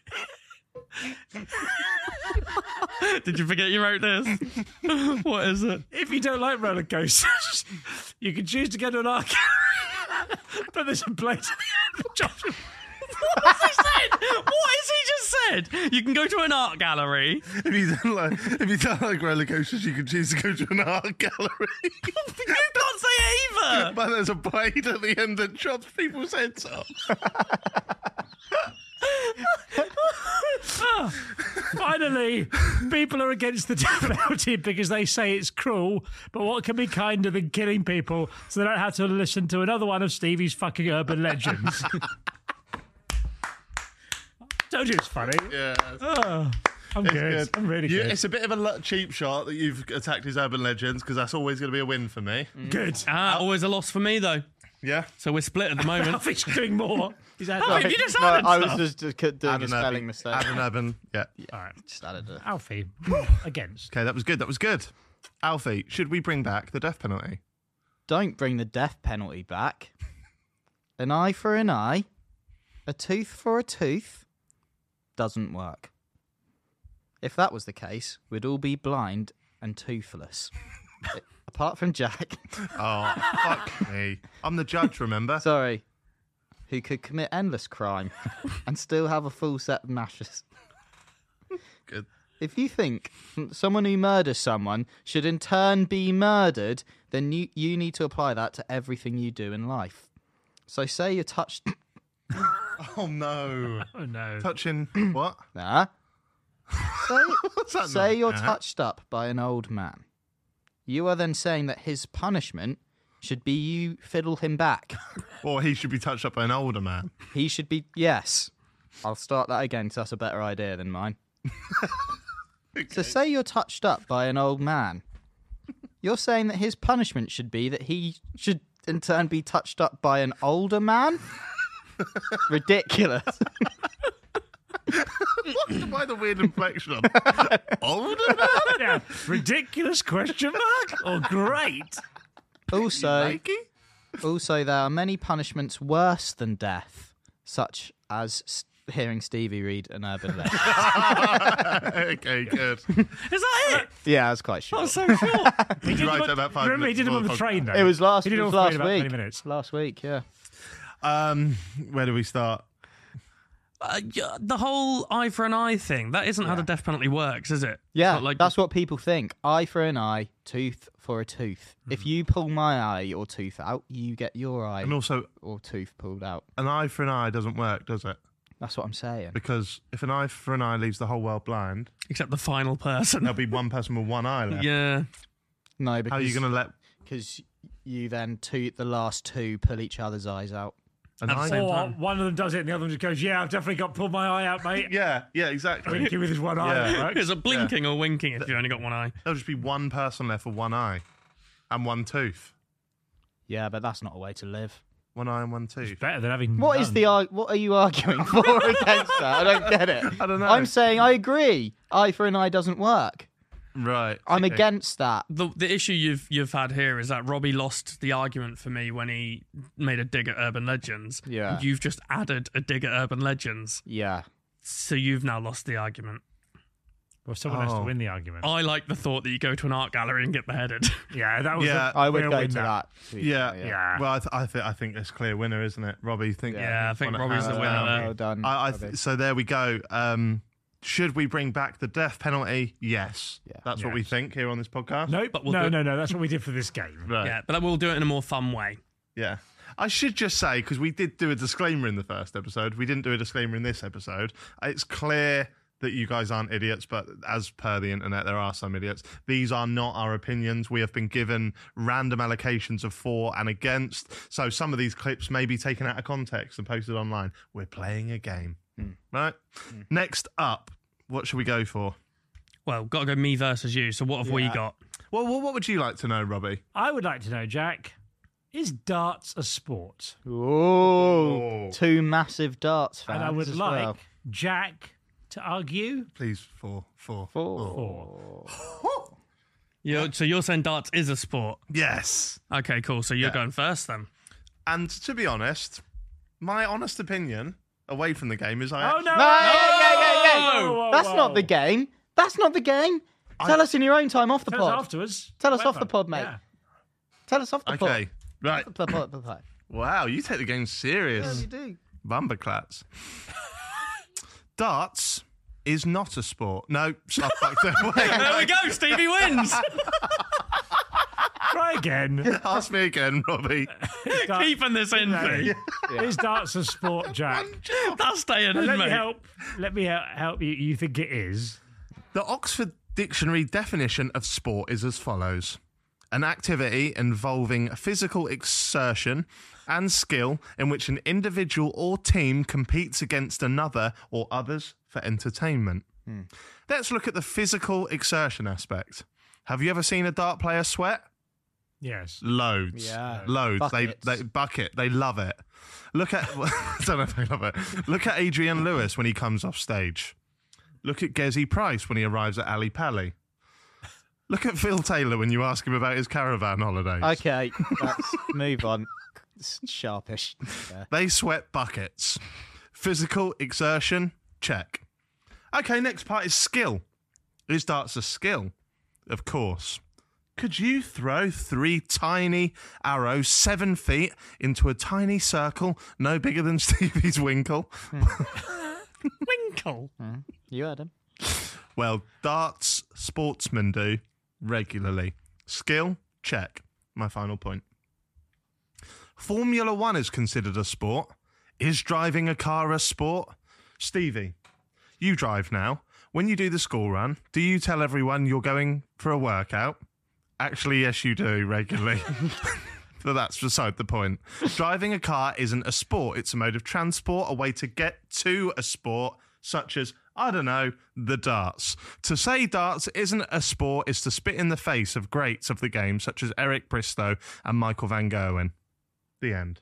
S2: Did you forget you wrote this? What is it?
S4: If you don't like roller coasters, you can choose to go to an arcade. But there's a blade at the end that chops you.
S2: What has he said? What has he just said? You can go to an art gallery.
S1: If you don't like roller coasters, you can choose to go to an art gallery.
S2: You can't say it either.
S1: But there's a blade at the end that chops people's heads off.
S4: Finally, people are against the death penalty because they say it's cruel, but what can be kinder than killing people so they don't have to listen to another one of Stevie's fucking urban legends? Told you it's funny.
S1: Yeah.
S4: I'm good. I'm really good.
S1: It's a bit of a cheap shot that you've attacked his urban legends, because that's always going to be a win for me.
S4: Good.
S2: Always a loss for me, though.
S1: Yeah.
S2: So we're split at the moment.
S4: Alfie's doing more. He's had
S2: Have you just
S5: No,
S2: added
S5: I
S2: stuff?
S5: was just doing a spelling mistake.
S1: Add an urban. Yeah.
S4: All right.
S5: Just added a...
S4: Alfie, against.
S1: Okay, that was good. That was good. Alfie, should we bring back the death penalty?
S5: Don't bring the death penalty back. An eye for an eye, a tooth for a tooth, doesn't work. If that was the case, we'd all be blind and toothless. Apart from Jack.
S1: Oh, fuck me. I'm the judge, remember?
S5: Sorry. Who could commit endless crime and still have a full set of mashes.
S1: Good.
S5: If you think someone who murders someone should in turn be murdered, then you need to apply that to everything you do in life. So say you're touched...
S1: Oh, no.
S4: Oh, no.
S1: Touching what?
S5: Nah.
S1: What's that
S5: Say
S1: noise?
S5: you're touched up by an old man. You are then saying that his punishment should be you fiddle him back.
S1: Or he should be touched up by an older man.
S5: He should be... Yes. I'll start that again because that's a better idea than mine. So say you're touched up by an old man. You're saying that his punishment should be that he should in turn be touched up by an older man? Ridiculous.
S1: Why the weird inflection on older man?
S4: Yeah. Ridiculous question mark? Or great?
S5: Also,
S1: Mikey?
S5: there are many punishments worse than death, such as hearing Stevie read an urban legend.
S1: Okay, good.
S2: Is that it?
S5: Yeah, that's quite short.
S2: Oh, so short.
S1: Did you write about 5
S4: Remember, he
S1: minutes
S4: did him on the
S1: before
S4: train, though.
S5: It was last,
S4: He did
S5: it
S4: it
S5: was
S4: all for
S5: last
S4: about
S5: week.
S4: 20 minutes.
S5: Last week, yeah.
S1: Where do we start?
S2: The whole eye for an eye thing, that isn't how the death penalty works, is it?
S5: Yeah,
S2: It's not
S5: that's what people think. Eye for an eye, tooth for a tooth. If you pull my eye or tooth out, you get your eye
S1: And also,
S5: or tooth pulled out.
S1: an eye for an eye doesn't work, does it?
S5: That's what I'm saying.
S1: Because if an eye for an eye leaves the whole world blind,
S2: Except the final person.
S1: there'll be one person with one eye left.
S2: Yeah.
S5: No, because
S1: How are you going to let
S5: because you then the last two pull each other's eyes out.
S1: an
S2: At the
S1: eye?
S2: same
S4: Or
S2: time.
S4: one of them does it and the other one just goes, yeah, I've definitely got pulled my eye out, mate.
S1: Yeah, exactly.
S4: Winking with his one eye.
S1: Yeah.
S4: That works.
S2: Is it blinking or winking if you've only got one eye?
S1: There'll just be one person left with one eye and one tooth.
S5: Yeah, but that's not a way to live.
S1: One eye and one tooth.
S4: Better than having
S5: What is
S4: none.
S5: what are you arguing for against that? I don't get it.
S1: I don't know.
S5: I'm saying I agree. Eye for an eye doesn't work.
S1: Right.
S5: I'm
S1: okay.
S5: against that.
S2: The issue you've had here is that Robbie lost the argument for me when he made a dig at Urban Legends.
S5: Yeah.
S2: You've just added a dig at Urban Legends.
S5: Yeah.
S2: So you've now lost the argument.
S4: Well, someone has to
S1: Oh.
S4: win the argument.
S2: I like the thought that you go to an art gallery and get beheaded.
S4: Yeah, that was.
S1: Yeah,
S5: I would
S4: we'll
S5: go
S4: win
S5: to that.
S1: Yeah.
S4: Yeah.
S1: Well, I think it's clear winner, isn't it? Robbie, think.
S2: Yeah, I think
S1: wanna
S2: Robbie's the
S1: hands
S2: winner
S1: down.
S2: there.
S5: Well done.
S1: I so there we go. Should we bring back the death penalty? Yes.
S5: Yeah.
S1: That's what we
S4: Yes.
S1: think here on this podcast.
S4: Nope.
S2: But we'll
S4: no,
S2: do-
S4: no. That's what we did for this game.
S1: Right.
S2: Yeah, but we'll do it in a more fun way.
S1: Yeah. I should just say, because we did do a disclaimer in the first episode, we didn't do a disclaimer in this episode. It's clear that you guys aren't idiots, but as per the internet, there are some idiots. These are not our opinions. We have been given random allocations of for and against. So some of these clips may be taken out of context and posted online. We're playing a game. Right? Next up, what should we go for?
S2: Well, got to go me versus you. So what have we got?
S1: Well, what would you like to know, Robbie?
S4: I would like to know, Jack, is darts a sport?
S5: Ooh, two massive darts fans.
S4: And I would
S5: as
S4: like
S5: well.
S4: Jack to argue.
S1: Please, four.
S4: Four.
S2: So you're saying darts is a sport?
S1: Yes.
S2: Okay, cool. So you're going first then.
S1: And to be honest, my honest opinion away from the game is
S4: No!
S5: Yeah. That's not the game. That's not the game. Tell us in your own time off the
S4: Tell us
S5: pod.
S4: afterwards.
S5: Tell us off
S4: Whatever.
S5: the pod, mate.
S4: Yeah.
S5: Tell us off the pod.
S1: Okay, right.
S5: The pod.
S1: Wow, you take the game serious.
S5: You do.
S1: Bumperclats. Darts is not a sport. No, I fucked it.
S2: There we go. Stevie wins.
S4: Try again.
S1: Ask me again, Robbie.
S2: Keeping this in me.
S4: Is darts a sport, Jack?
S2: That's staying in,
S4: Let me
S2: mate.
S4: help. Let me help you. You think it is?
S1: The Oxford Dictionary definition of sport is as follows: an activity involving physical exertion and skill in which an individual or team competes against another or others for entertainment. Let's look at the physical exertion aspect. Have you ever seen a dart player sweat?
S4: Yes.
S1: Loads.
S5: Yeah.
S1: Loads.
S5: Buckets.
S1: They love it. Look at I don't know if they love it. Look at Adrian Lewis when he comes off stage. Look at Gezi Price when he arrives at Ali Pali. Look at Phil Taylor when you ask him about his caravan holidays.
S5: Okay, let's move on. It's sharpish. Yeah.
S1: They sweat buckets. Physical exertion, check. Okay, next part is skill. Is darts a skill? Of course. Could you throw 3 tiny arrows 7 feet into a tiny circle no bigger than Stevie's winkle?
S2: Winkle.
S5: You heard him.
S1: Well, darts sportsmen do regularly. Skill, check. My final point. Formula 1 is considered a sport. Is driving a car a sport? Stevie, you drive now. When you do the school run, do you tell everyone you're going for a workout? Actually, yes, you do regularly. But that's beside the point. Driving a car isn't a sport. It's a mode of transport, a way to get to a sport, such as, I don't know, the darts. To say darts isn't a sport is to spit in the face of greats of the game, such as Eric Bristow and Michael Van Gerwen. The end.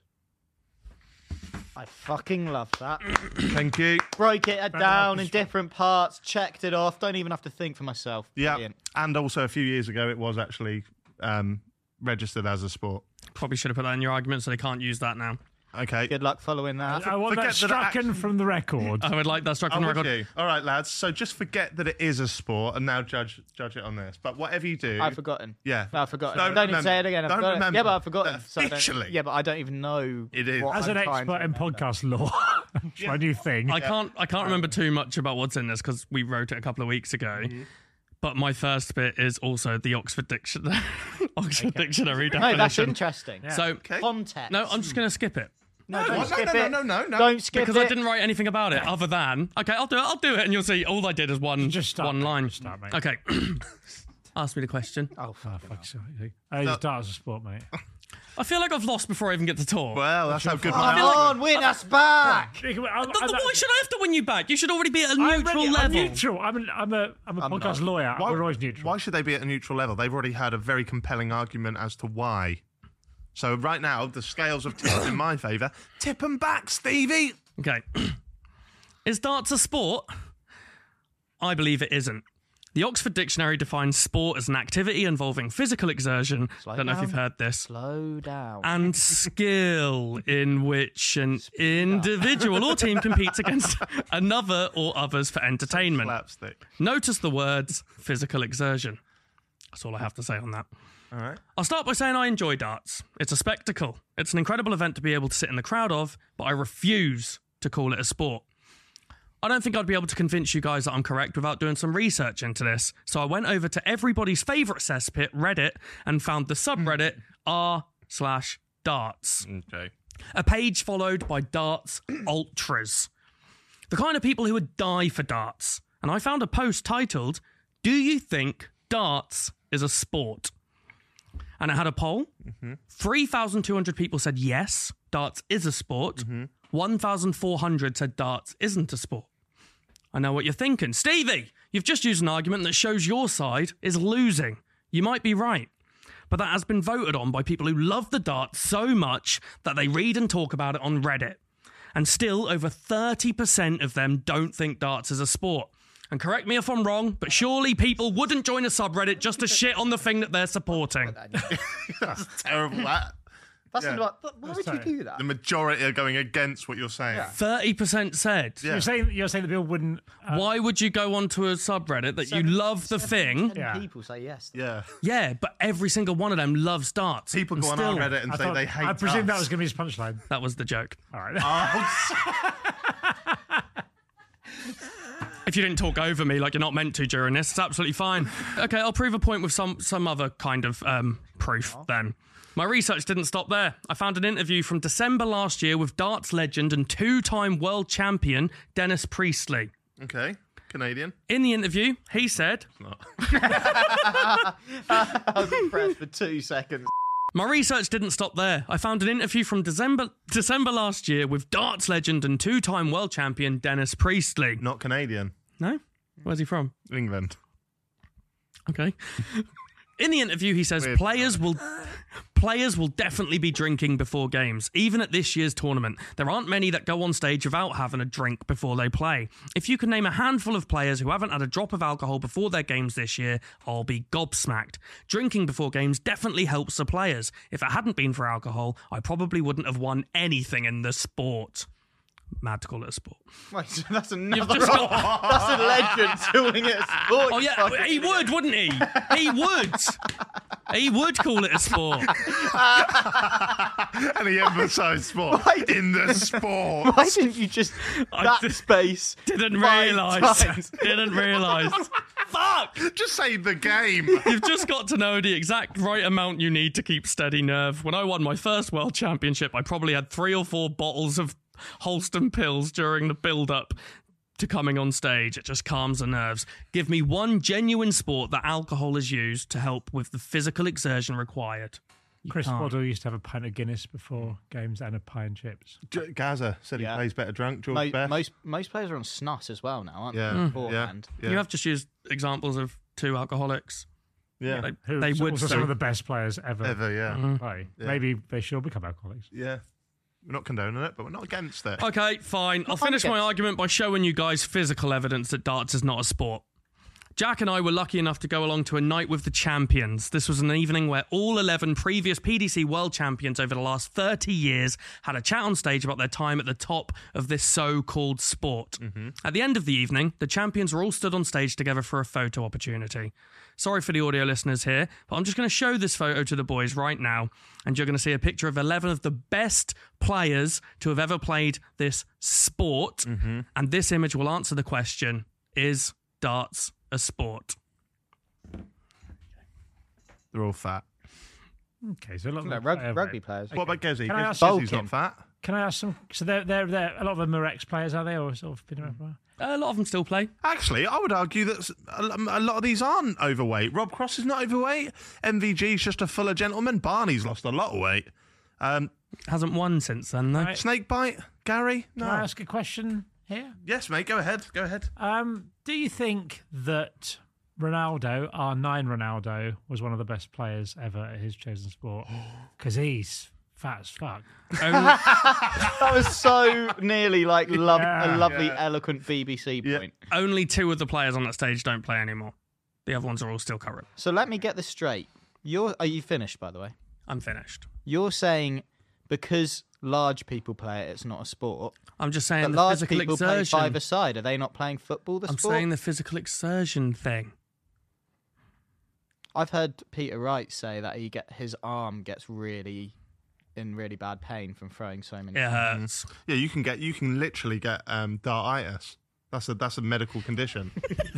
S5: I fucking love that.
S1: Thank you.
S5: Broke it down in different parts, checked it off. Don't even have to think for myself.
S1: Yeah,
S5: Brilliant.
S1: and also a few years ago, it was actually registered as a sport.
S2: Probably should have put that in your argument so they can't use that now.
S1: Okay.
S5: Good luck following that.
S4: I want that
S1: Forget that it
S4: stricken from the record.
S2: I would like that struck
S1: I'm
S2: on the
S1: with
S2: record.
S1: you. All right, lads. So just forget that it is a sport and now judge it on this. But whatever you do...
S5: I've forgotten.
S1: Yeah.
S5: No, I've forgotten.
S1: Don't
S5: Don't even
S1: remember.
S5: say it again. I've
S1: Don't
S5: forgotten.
S1: remember.
S5: Yeah, but I've forgotten. So I don't-
S1: Officially.
S5: yeah, but I don't even know.
S1: It is.
S5: what
S4: As an
S5: I'm trying
S4: expert
S5: to
S4: in
S5: remember.
S4: podcast law, it's my new thing.
S2: I can't remember too much about what's in this because we wrote it a couple of weeks ago. But my first bit is also the Oxford Dictionary. Dictionary
S5: No, that's
S2: definition.
S5: interesting.
S2: So
S5: Context.
S2: no, I'm just going to skip it
S5: No, don't skip
S1: no,
S5: it.
S1: no.
S5: Don't skip
S2: because
S5: it.
S2: I didn't write anything about it other than okay, I'll do it, and you'll see. All I did is one line.
S4: Just start, mate.
S2: Okay, ask me the question.
S5: Oh,
S4: Oh,
S5: fuck.
S4: fuck's sake. It's darts a sport, mate.
S2: I feel like I've lost before I even get to talk.
S1: Well, that's how good
S5: Come
S1: my
S5: on, win us back.
S2: Why should I have to win you back? You should already be at a neutral
S4: I'm
S2: level.
S4: neutral. I'm a podcast
S5: not.
S4: lawyer. We're always neutral.
S1: Why should they be at a neutral level? They've already had a very compelling argument as to why. So right now, the scales have tipped in my favour. Tip them back, Stevie.
S2: Okay. Is darts a sport? I believe it isn't. The Oxford Dictionary defines sport as an activity involving physical exertion.
S5: Slow
S2: Don't know if
S5: down.
S2: you've heard this.
S5: Slow down.
S2: And skill in which an individual or team competes against another or others for entertainment.
S1: Slapstick.
S2: Notice the words physical exertion. That's all I have to say on that.
S1: All right.
S2: I'll start by saying I enjoy darts. It's a spectacle. It's an incredible event to be able to sit in the crowd of, but I refuse to call it a sport. I don't think I'd be able to convince you guys that I'm correct without doing some research into this. So I went over to everybody's favourite cesspit, Reddit, and found the subreddit r/darts.
S1: Okay.
S2: A page followed by darts ultras. The kind of people who would die for darts. And I found a post titled, "Do you think darts is a sport?" And it had a poll. 3,200 people said yes, darts is a sport. 1,400 said darts isn't a sport. I know what you're thinking. Stevie, you've just used an argument that shows your side is losing. You might be right. But that has been voted on by people who love the darts so much that they read and talk about it on Reddit. And still, over 30% of them don't think darts is a sport. And correct me if I'm wrong, but surely people wouldn't join a subreddit just to shit on the thing that they're supporting.
S1: That's terrible. Why
S5: would you do that?
S1: The majority are going against what you're saying.
S2: 30% said.
S1: Yeah.
S4: You're saying that people wouldn't.
S2: Why would you go onto a subreddit that you love the thing?
S4: Yeah.
S5: People say yes.
S1: Yeah.
S2: Yeah, but every single one of them loves darts.
S1: People
S2: And
S1: go on
S2: still,
S1: our Reddit and say they hate
S4: I presume that
S1: darts.
S4: was going to be his punchline.
S2: That was the joke.
S4: All right.
S2: If you didn't talk over me like you're not meant to during this, it's absolutely fine. Okay, I'll prove a point with some other kind of proof then. My research didn't stop there. I found an interview from December last year with darts legend and two-time world champion Dennis Priestley.
S1: Okay. Canadian.
S2: In the interview, he said...
S5: I was impressed for 2 seconds.
S2: My research didn't stop there. I found an interview from December last year with darts legend and two-time world champion Dennis Priestley.
S1: Not Canadian.
S2: No? Where's he from?
S1: England.
S2: Okay. In the interview, he says
S1: Weird.
S2: players will definitely be drinking before games, even at this year's tournament. There aren't many that go on stage without having a drink before they play. If you can name a handful of players who haven't had a drop of alcohol before their games this year, I'll be gobsmacked. Drinking before games definitely helps the players. If it hadn't been for alcohol, I probably wouldn't have won anything in the sport. Mad to call it a sport.
S5: Wait, so that's another.
S2: just got-
S5: That's a legend calling it a sport.
S2: Oh yeah, he would, wouldn't he? He would. He would call it a sport.
S1: And he emphasised sport in the sport.
S5: Why didn't you just space?
S2: Didn't
S5: 5
S2: realise.
S5: times?
S2: Didn't realise. Fuck!
S1: Just say the game.
S2: You've just got to know the exact right amount you need to keep steady nerve. When I won my first world championship, I probably had 3 or 4 bottles of Holston pills during the build-up to coming on stage. It just calms the nerves. Give me one genuine sport that alcohol is used to help with the physical exertion required.
S4: Chris Waddle used to have a pint of Guinness before games and a pie and chips.
S1: Gaza said he
S5: Yeah.
S1: plays better drunk. George Best.
S5: Most players are on snus as well now, aren't they?
S1: Yeah.
S5: Beforehand.
S1: Yeah.
S2: You have just used examples of 2 alcoholics.
S1: Yeah.
S2: They would
S4: also
S2: say.
S4: some of the best players ever.
S1: Yeah.
S4: Play.
S1: Yeah.
S4: Maybe they should become alcoholics.
S1: Yeah. We're not condoning it, but we're not against it.
S2: Okay, fine. I'll finish my argument by showing you guys physical evidence that darts is not a sport. Jack and I were lucky enough to go along to a night with the champions. This was an evening where all 11 previous PDC world champions over the last 30 years had a chat on stage about their time at the top of this so-called sport. At the end of the evening, the champions were all stood on stage together for a photo opportunity. Sorry for the audio listeners here, but I'm just going to show this photo to the boys right now, and you're going to see a picture of 11 of the best players to have ever played this sport, and this image will answer the question, is darts a sport?
S1: They're all fat.
S4: Okay, so a lot of
S5: Like
S4: them
S5: rugby players.
S1: What about Gezi?
S4: Can I ask-
S1: Gezi's
S5: Bulking.
S1: not fat.
S4: Can I ask some? So they're a lot of them are ex-players, are they, or sort of been around for a while?
S2: A lot of them still play.
S1: Actually, I would argue that a lot of these aren't overweight. Rob Cross is not overweight. MVG's just a fuller gentleman. Barney's lost a lot of weight.
S2: Hasn't won since then, though.
S4: Right.
S1: Snakebite? Gary? No.
S4: Can I ask a question here?
S1: Yes, mate. Go ahead. Go ahead.
S4: Do you think that Ronaldo, R9 Ronaldo, was one of the best players ever at his chosen sport? Because he's fat as fuck.
S5: That was so nearly like a lovely,
S1: Yeah.
S5: eloquent BBC
S1: Yeah.
S5: point.
S2: Only 2 of the players on that stage don't play anymore. The other ones are all still current.
S5: So let me get this straight. Are you finished, by the way?
S2: I'm finished.
S5: You're saying because large people play it, it's not a sport.
S2: I'm just saying
S5: But
S2: the
S5: large
S2: physical
S5: people play
S2: exertion.
S5: 5-a-side. Are they not playing football? The
S2: I'm
S5: sport.
S2: saying the physical exertion thing.
S5: I've heard Peter Wright say that his arm gets in really bad pain from throwing so many.
S2: It hurts.
S1: Yeah, you can literally get dartitis. That's a medical condition.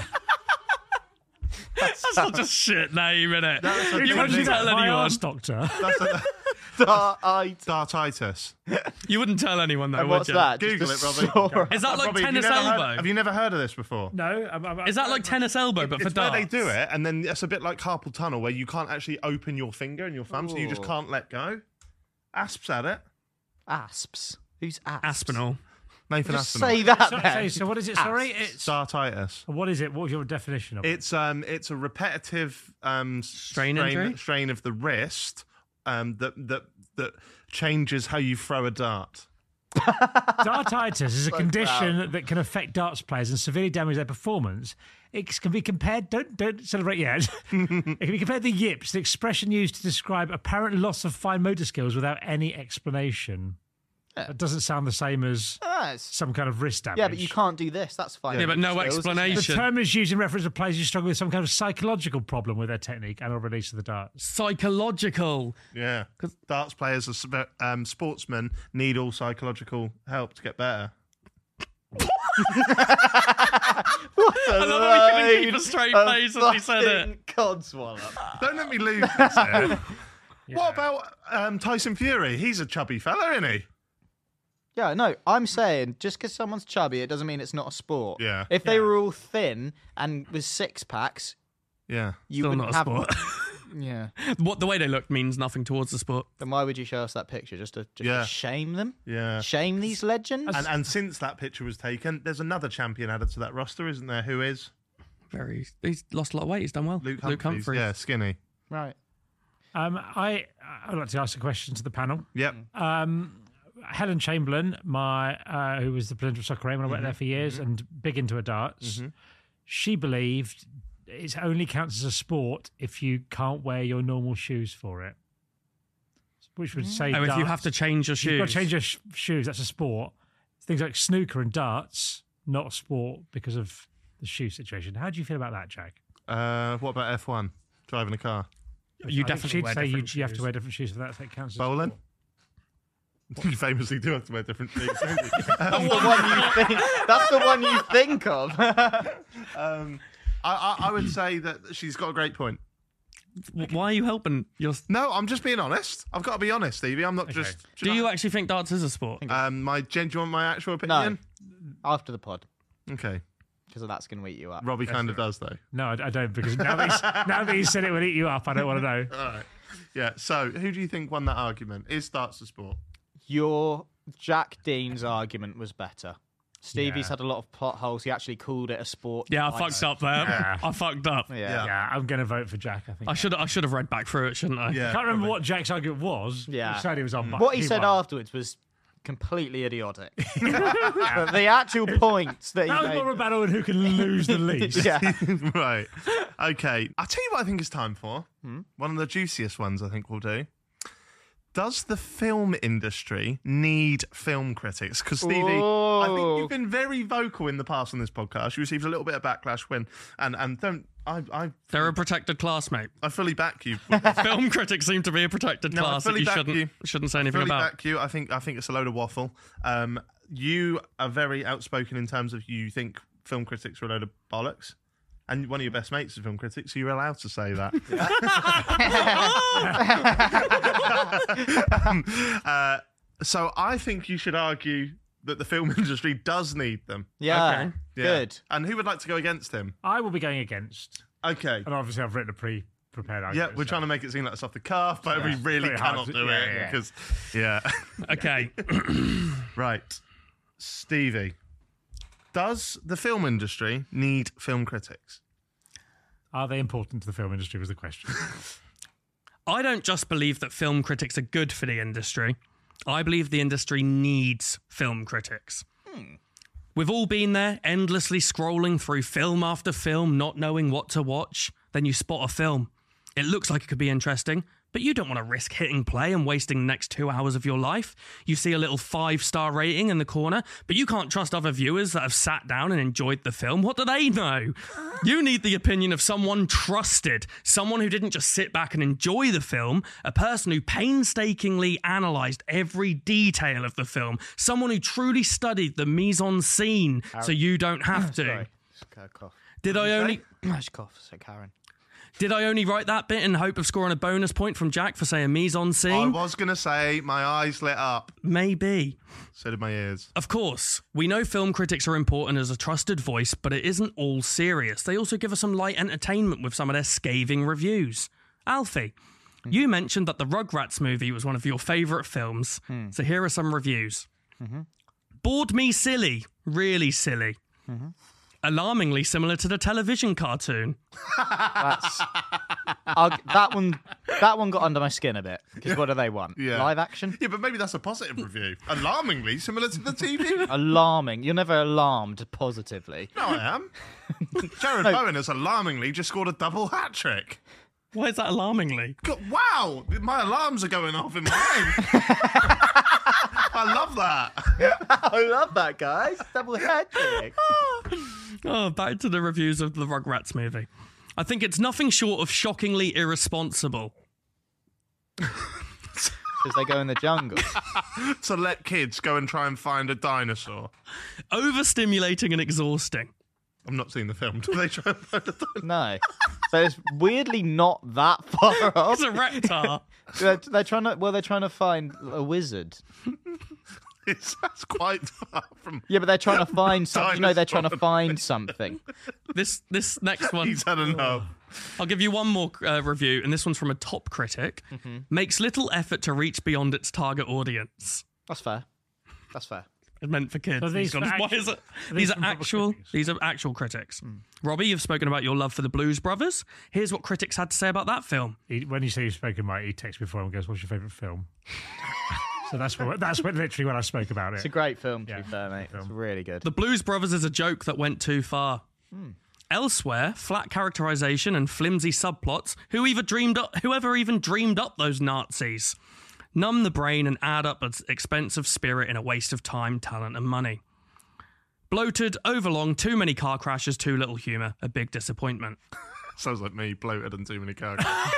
S2: That's not just shit name, innit?
S1: That's a
S2: You
S1: thing.
S2: wouldn't tell
S4: My
S2: anyone.
S4: arse doctor.
S1: That's
S5: Dartitis.
S1: dartitis.
S2: You wouldn't tell anyone though,
S5: And
S2: would
S5: what's
S2: you?
S5: that?
S1: Google
S5: Just
S1: it,
S5: a
S1: Robbie.
S5: sore-
S2: Is that like
S1: Robbie,
S2: tennis
S1: have you
S2: elbow?
S1: never heard of this before?
S4: No,
S2: Is that like tennis elbow, but for
S1: It's where
S2: darts?
S1: they do it, and then it's a bit like carpal tunnel, where you can't actually open your finger and your thumb, so you just
S5: Ooh.
S1: can't let go. Asps at it.
S5: Asps. Who's asps?
S2: Aspinall.
S1: Nathan
S5: Just
S1: Aspinall.
S5: say that
S4: So,
S5: then.
S4: so what is it? Sorry, it's
S1: Dartitis.
S4: what is it? What was your definition of it?
S1: It's a repetitive
S2: Strain injury?
S1: strain of the wrist that changes how you throw a dart.
S4: Dartitis is a condition that can affect darts players and severely damage their performance. It can be compared. Don't celebrate yet. It can be compared to the yips, the expression used to describe apparent loss of fine motor skills without any explanation. It doesn't sound the same as some kind of wrist damage.
S5: Yeah, but you can't do this. That's fine.
S2: Yeah, but no
S5: Skills.
S4: The
S2: explanation.
S4: term is used in reference to players who struggle with some kind of psychological problem with their technique and or release of the darts.
S2: Psychological.
S1: Yeah, darts players as sportsmen need all psychological help to get better.
S2: I love how he couldn't keep a straight face as he said it.
S5: Codswallop.
S1: Don't let me lose this here. What about Tyson Fury? He's a chubby fella, isn't he?
S5: Yeah, no, I'm saying just because someone's chubby, it doesn't mean it's not a sport.
S1: Yeah.
S5: If they were all thin and with six packs,
S1: Yeah.
S5: you
S2: Still
S5: wouldn't
S2: not a
S5: have.
S2: sport.
S5: Yeah.
S2: What the way they look means nothing towards the sport.
S5: Then why would you show us that picture? Just to
S1: Yeah.
S5: shame them?
S1: Yeah.
S5: Shame these legends?
S1: And since that picture was taken, there's another champion added to that roster, isn't there? Who is
S2: He's lost a lot of weight. He's done well.
S1: Luke Humphries. Yeah, skinny.
S5: Right.
S4: I'd like to ask a question to the panel.
S1: Yep.
S4: Helen Chamberlain, my who was the president of Soccer Aim when I worked there for years and big into her darts, she believed it only counts as a sport if you can't wear your normal shoes for it. Which would say
S2: Oh, if you
S4: darts,
S2: have to change your
S4: if you've got
S2: shoes.
S4: to change your shoes, that's a sport. Things like snooker and darts, not a sport because of the shoe situation. How do you feel about that, Jack?
S1: What about F1? Driving a car?
S2: You
S4: I think
S2: definitely
S4: she'd
S2: wear
S4: say
S2: different
S4: you have to
S2: shoes.
S4: wear different shoes for that. That counts as
S1: Bowling?
S4: sport.
S1: You famously do have to wear different shoes. don't you?
S5: That's the one you think of.
S1: I would say that she's got a great point.
S2: Why are you helping?
S1: No, I'm just being honest. I've got to be honest, Stevie. I'm not just.
S2: Do you actually think darts is a sport?
S1: Do you want my actual opinion?
S5: After the pod,
S1: Okay.
S5: because that's going to eat you up.
S1: Robbie kind of does, though.
S4: No, I don't, because now that you said it would eat you up, I don't want to know.
S1: All right. Yeah, so who do you think won that argument? Is darts a sport?
S5: Your Jack Dean's argument was better. Stevie's
S4: Yeah.
S5: had a lot of plot holes. He actually called it a sport.
S2: Yeah, I fucked up there.
S4: Yeah.
S2: I fucked up.
S5: Yeah.
S4: Yeah, I'm going to vote for Jack, I think.
S2: I should have read back through it, shouldn't I?
S1: Yeah.
S4: I can't remember what Jack's argument was.
S5: Yeah.
S4: He said he was on.
S5: What he said
S4: won.
S5: afterwards was completely idiotic. But the actual points that he
S4: That was
S5: made.
S4: more a battle on who can lose the least.
S5: Yeah.
S1: Right. Okay. I'll tell you what I think it's time for. One of the juiciest ones I think we'll do. Does the film industry need film critics? Because Stevie, I think you've been very vocal in the past on this podcast. You received a little bit of backlash when, and don't
S2: They're a protected class, mate.
S1: I fully back you.
S2: Film critics seem to be a protected
S1: No, I
S2: class that
S1: fully
S2: you
S1: back
S2: shouldn't say anything
S1: fully
S2: about.
S1: back you. I think it's a load of waffle. You are very outspoken in terms of you think film critics are a load of bollocks. And one of your best mates is a film critic, so you're allowed to say that. So I think you should argue that the film industry does need them.
S5: Yeah.
S2: Okay.
S1: Yeah.
S5: Good.
S1: And who would like to go against him?
S4: I will be going against.
S1: Okay.
S4: And obviously, I've written a pre-prepared
S1: Yeah,
S4: argument.
S1: we're trying to make it seem like it's off the cuff, but we really
S4: Very hard
S1: cannot
S4: to-
S1: do
S4: yeah,
S1: it
S4: yeah.
S1: because, yeah.
S2: Okay.
S1: Right. Stevie, does the film industry need film critics?
S4: Are they important to the film industry was the question.
S2: I don't just believe that film critics are good for the industry. I believe the industry needs film critics. We've all been there, endlessly scrolling through film after film, not knowing what to watch. Then you spot a film. It looks like it could be interesting, but you don't want to risk hitting play and wasting the next 2 hours of your life. You see a little 5-star rating in the corner, but you can't trust other viewers that have sat down and enjoyed the film. What do they know? You need the opinion of someone trusted, someone who didn't just sit back and enjoy the film, a person who painstakingly analysed every detail of the film, someone who truly studied the mise-en-scene so you don't have to.
S5: Sorry. Just cough.
S2: Did I only...
S5: Just cough. So Karen.
S2: Did I only write that bit in hope of scoring a bonus point from Jack for saying mise en
S1: I
S2: scene?
S1: was going to say my eyes lit up.
S2: Maybe.
S1: So did my ears.
S2: Of course, we know film critics are important as a trusted voice, but it isn't all serious. They also give us some light entertainment with some of their scathing reviews. Alfie, you mentioned that the Rugrats movie was one of your favourite films, so here are some reviews. Bored me silly, really silly. Alarmingly similar to the television cartoon.
S5: That one got under my skin a bit. Because what do they want?
S1: Yeah.
S5: Live action?
S1: Yeah, but maybe that's a positive review. Alarmingly similar to the TV.
S5: Alarming. You're never alarmed positively.
S1: No, I am. Jared Bowen has alarmingly just scored a double hat trick.
S2: Why is that alarmingly?
S1: God, wow, my alarms are going off in my head. I love that.
S5: I love that, guys. Double hat trick.
S2: Oh, back to the reviews of the Rugrats movie. I think it's nothing short of shockingly irresponsible.
S5: Because they go in the jungle.
S1: To let kids go and try and find a dinosaur.
S2: Overstimulating and exhausting.
S1: I've not seen the film. Do they try and find a dinosaur?
S5: No. But it's weirdly not that far off.
S2: It's a reptar.
S5: They're trying to find a wizard.
S1: That's quite far from...
S5: Yeah, but they're trying to find something. You know, they're trying to find something.
S2: This next one,
S1: He's had enough.
S2: I'll give you one more review, and this one's from a top critic. Makes little effort to reach beyond its target audience.
S5: That's fair. That's fair.
S2: It's meant for kids.
S4: So these
S2: He's gone,
S4: for
S2: why
S4: actu-
S2: is it?
S4: are
S2: These
S4: these
S2: are
S4: from proper
S2: actual.
S4: critics?
S2: These are actual critics. Robbie, you've spoken about your love for the Blues Brothers. Here's what critics had to say about that film.
S4: When you say you've spoken about it, he texts me before and goes, "What's your favourite film?" So that's literally when I spoke about it.
S5: It's a great film, to
S4: Yeah,
S5: be fair, mate.
S4: film.
S5: It's really good.
S2: The Blues Brothers is a joke that went too far. Elsewhere, flat characterization and flimsy subplots. Whoever even dreamed up those Nazis? Numb the brain and add up an expense of spirit in a waste of time, talent, and money. Bloated, overlong, too many car crashes, too little humour. A big disappointment.
S1: Sounds like me, bloated and too many cars.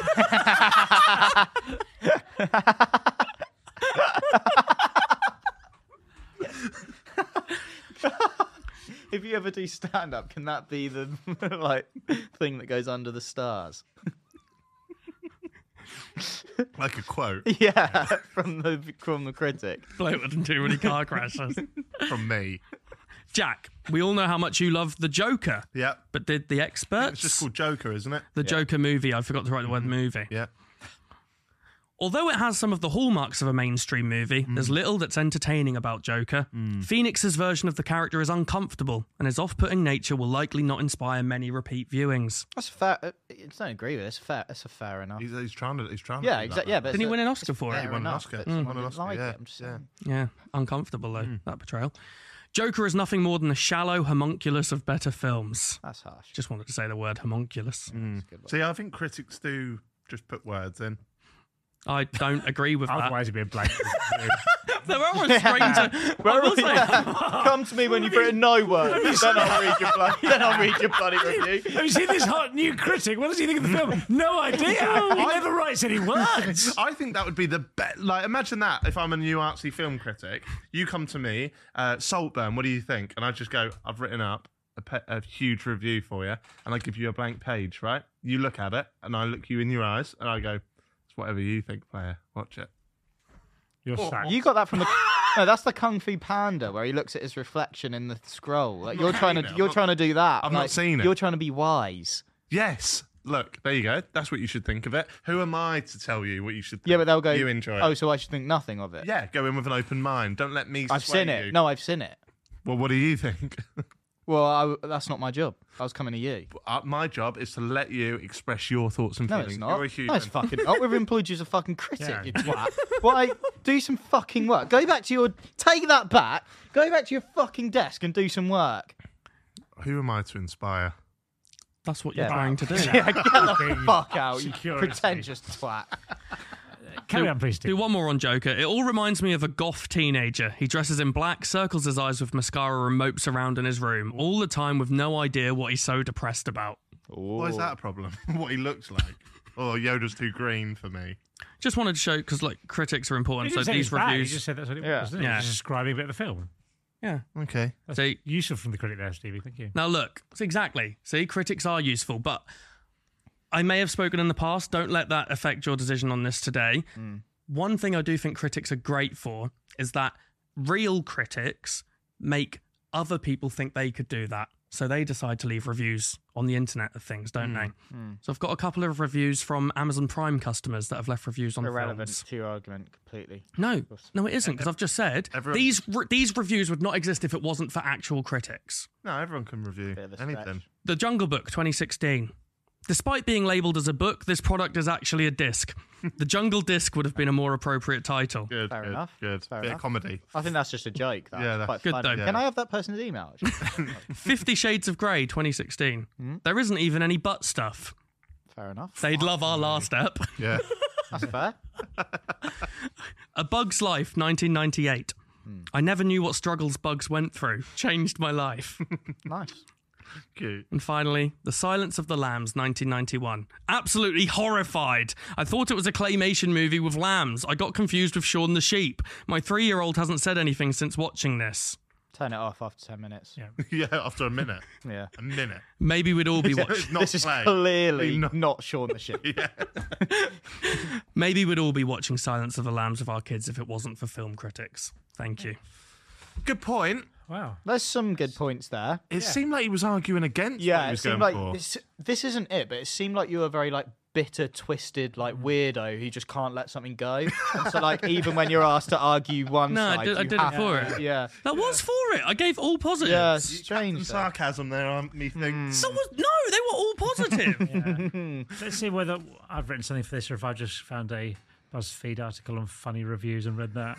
S5: If you ever do stand-up, can that be the thing that goes under the stars?
S1: Like a quote
S5: Yeah, from the critic.
S2: Bloated and too many car crashes.
S1: from me.
S2: Jack, we all know how much you love the Joker.
S1: Yeah.
S2: But did the experts...
S1: It's just called Joker, isn't it?
S2: The Joker movie. I forgot to write the word movie.
S1: Yeah.
S2: Although it has some of the hallmarks of a mainstream movie, there's little that's entertaining about Joker. Phoenix's version of the character is uncomfortable, and his off-putting nature will likely not inspire many repeat viewings.
S5: That's fair. I don't agree with it. It's fair. It's a fair enough.
S1: He's trying to.
S5: Yeah,
S1: do
S5: exactly.
S1: that.
S5: Yeah, but
S2: Didn't he win an Oscar for
S1: Yeah,
S2: it?
S1: he won an
S5: enough,
S1: Oscar.
S5: but
S1: He
S5: someone
S1: won an
S5: didn't
S1: Oscar,
S5: like
S1: yeah.
S5: it, I'm just
S1: Yeah.
S5: saying.
S2: Yeah, uncomfortable though, that portrayal. Joker is nothing more than a shallow homunculus of better films.
S5: That's harsh.
S2: Just wanted to say the word homunculus.
S1: See, I think critics do just put words in.
S2: I don't agree with that.
S4: Otherwise, it'd be a blank.
S2: There are a stranger. I will say,
S5: Come to me when you've written no words. Then I'll read your bloody review.
S4: Have you seen this hot new critic? What does he think of the film? No idea. He never writes any words.
S1: I think that would be the best. Like, imagine that if I'm a new artsy film critic, you come to me, Saltburn, what do you think? And I just go, I've written up a huge review for you, and I give you a blank page, right? You look at it, and I look you in your eyes, and I go, it's whatever you think, player. Watch it.
S4: You're sacked.
S5: You got that from the. No, that's the Kung Fu Panda where he looks at his reflection in the scroll. Like you're trying to do that.
S1: I've not seen it.
S5: You're trying to be wise.
S1: Yes. Look, there you go. That's what you should think of it. Who am I to tell you what you should think?
S5: Yeah, but they'll go.
S1: You enjoy it.
S5: Oh, so I should think nothing of it.
S1: Yeah, go in with an open mind. Don't let me
S5: I've
S1: sway
S5: seen it.
S1: you.
S5: No, I've seen it.
S1: Well, what do you think?
S5: Well, that's not my job. I was coming to you.
S1: My job is to let you express your thoughts and
S5: No,
S1: feelings.
S5: it's not.
S1: You're a human.
S5: No, it's fucking not. We've employed you as a fucking critic,
S4: Yeah.
S5: you twat. Why? Do some fucking work. Go back to your... Take that back. Go back to your fucking desk and do some work.
S1: Who am I to inspire?
S2: that's what you're
S5: Yeah.
S2: trying to do.
S5: Yeah, get the fuck out, you
S4: Security.
S5: pretentious twat.
S4: Carry on, please,
S2: Do
S4: Steve.
S2: one more on Joker. It all reminds me of a goth teenager. He dresses in black, circles his eyes with mascara and mopes around in his room, all the time with no idea what he's so depressed about.
S1: Why is that a problem? What he looks like? Oh, Yoda's too green for me.
S2: Just wanted to show, because like critics are
S4: He
S2: important, so
S4: didn't say
S2: these
S4: it's bad,
S2: reviews...
S4: He just said that's what it
S5: Yeah.
S4: was, didn't he?
S2: Yeah.
S4: He was just describing a bit of the film.
S2: Yeah.
S1: Okay.
S4: That's
S2: See-
S4: useful from the critic there, Stevie. Thank you.
S2: Now look, exactly. See, critics are useful, but I may have spoken in the past. Don't let that affect your decision on this today. One thing I do think critics are great for is that real critics make other people think they could do that. So they decide to leave reviews on the internet of things, don't they? So I've got a couple of reviews from Amazon Prime customers that have left reviews on
S5: Irrelevant
S2: films.
S5: to your argument completely.
S2: No, it isn't, because I've just said these reviews would not exist if it wasn't for actual critics.
S1: No, everyone can review
S5: Bit of a
S1: anything.
S5: stretch.
S2: The Jungle Book 2016. Despite being labelled as a book, this product is actually a disc. The Jungle Disc would have been a more appropriate title.
S1: Good,
S5: Fair
S1: good,
S5: enough.
S1: good.
S5: Fair
S1: Bit
S5: enough.
S1: of comedy.
S5: I think that's just a joke. That's
S1: Yeah, that's
S5: quite
S2: good
S5: funny.
S2: though.
S5: Can I have that person's email?
S2: 50 Shades of Grey 2016. There isn't even any butt stuff.
S5: Fair enough.
S2: They'd love our last ep.
S1: Yeah.
S5: That's fair.
S2: A Bug's Life 1998. I never knew what struggles bugs went through. Changed my life.
S5: Nice.
S1: Cute.
S2: And finally, The Silence of the Lambs 1991. Absolutely horrified. I thought it was a claymation movie with lambs. I got confused with Shaun the Sheep. My 3-year-old hasn't said anything since watching this.
S5: Turn it off after 10 minutes.
S4: Yeah.
S1: Yeah, after a minute.
S5: Yeah.
S1: A minute.
S2: Maybe we'd all be watching.
S1: It's not
S5: This is
S1: play.
S5: clearly
S1: Not-
S5: not Shaun the Sheep.
S2: Maybe we'd all be watching Silence of the Lambs with our kids if it wasn't for film critics. Thank you.
S1: Good point.
S4: Wow.
S5: There's some good points there.
S1: It seemed like he was arguing against what
S5: Yeah,
S1: he
S5: it
S1: was
S5: seemed
S1: going
S5: like
S1: for.
S5: this isn't it, but it seemed like you were very like bitter, twisted, like weirdo who just can't let something go. And so like even when you're asked to argue one
S2: No, I
S5: side,
S2: did- I
S5: you
S2: did it
S5: have
S2: for
S5: to-
S2: it.
S5: Yeah,
S2: That was for it. I gave all positives.
S5: yeah,
S1: Some
S5: strange. though.
S1: sarcasm there, methinks.
S2: No, they were all positive.
S4: Let's see whether I've written something for this or if I just found a BuzzFeed article on funny reviews and read that.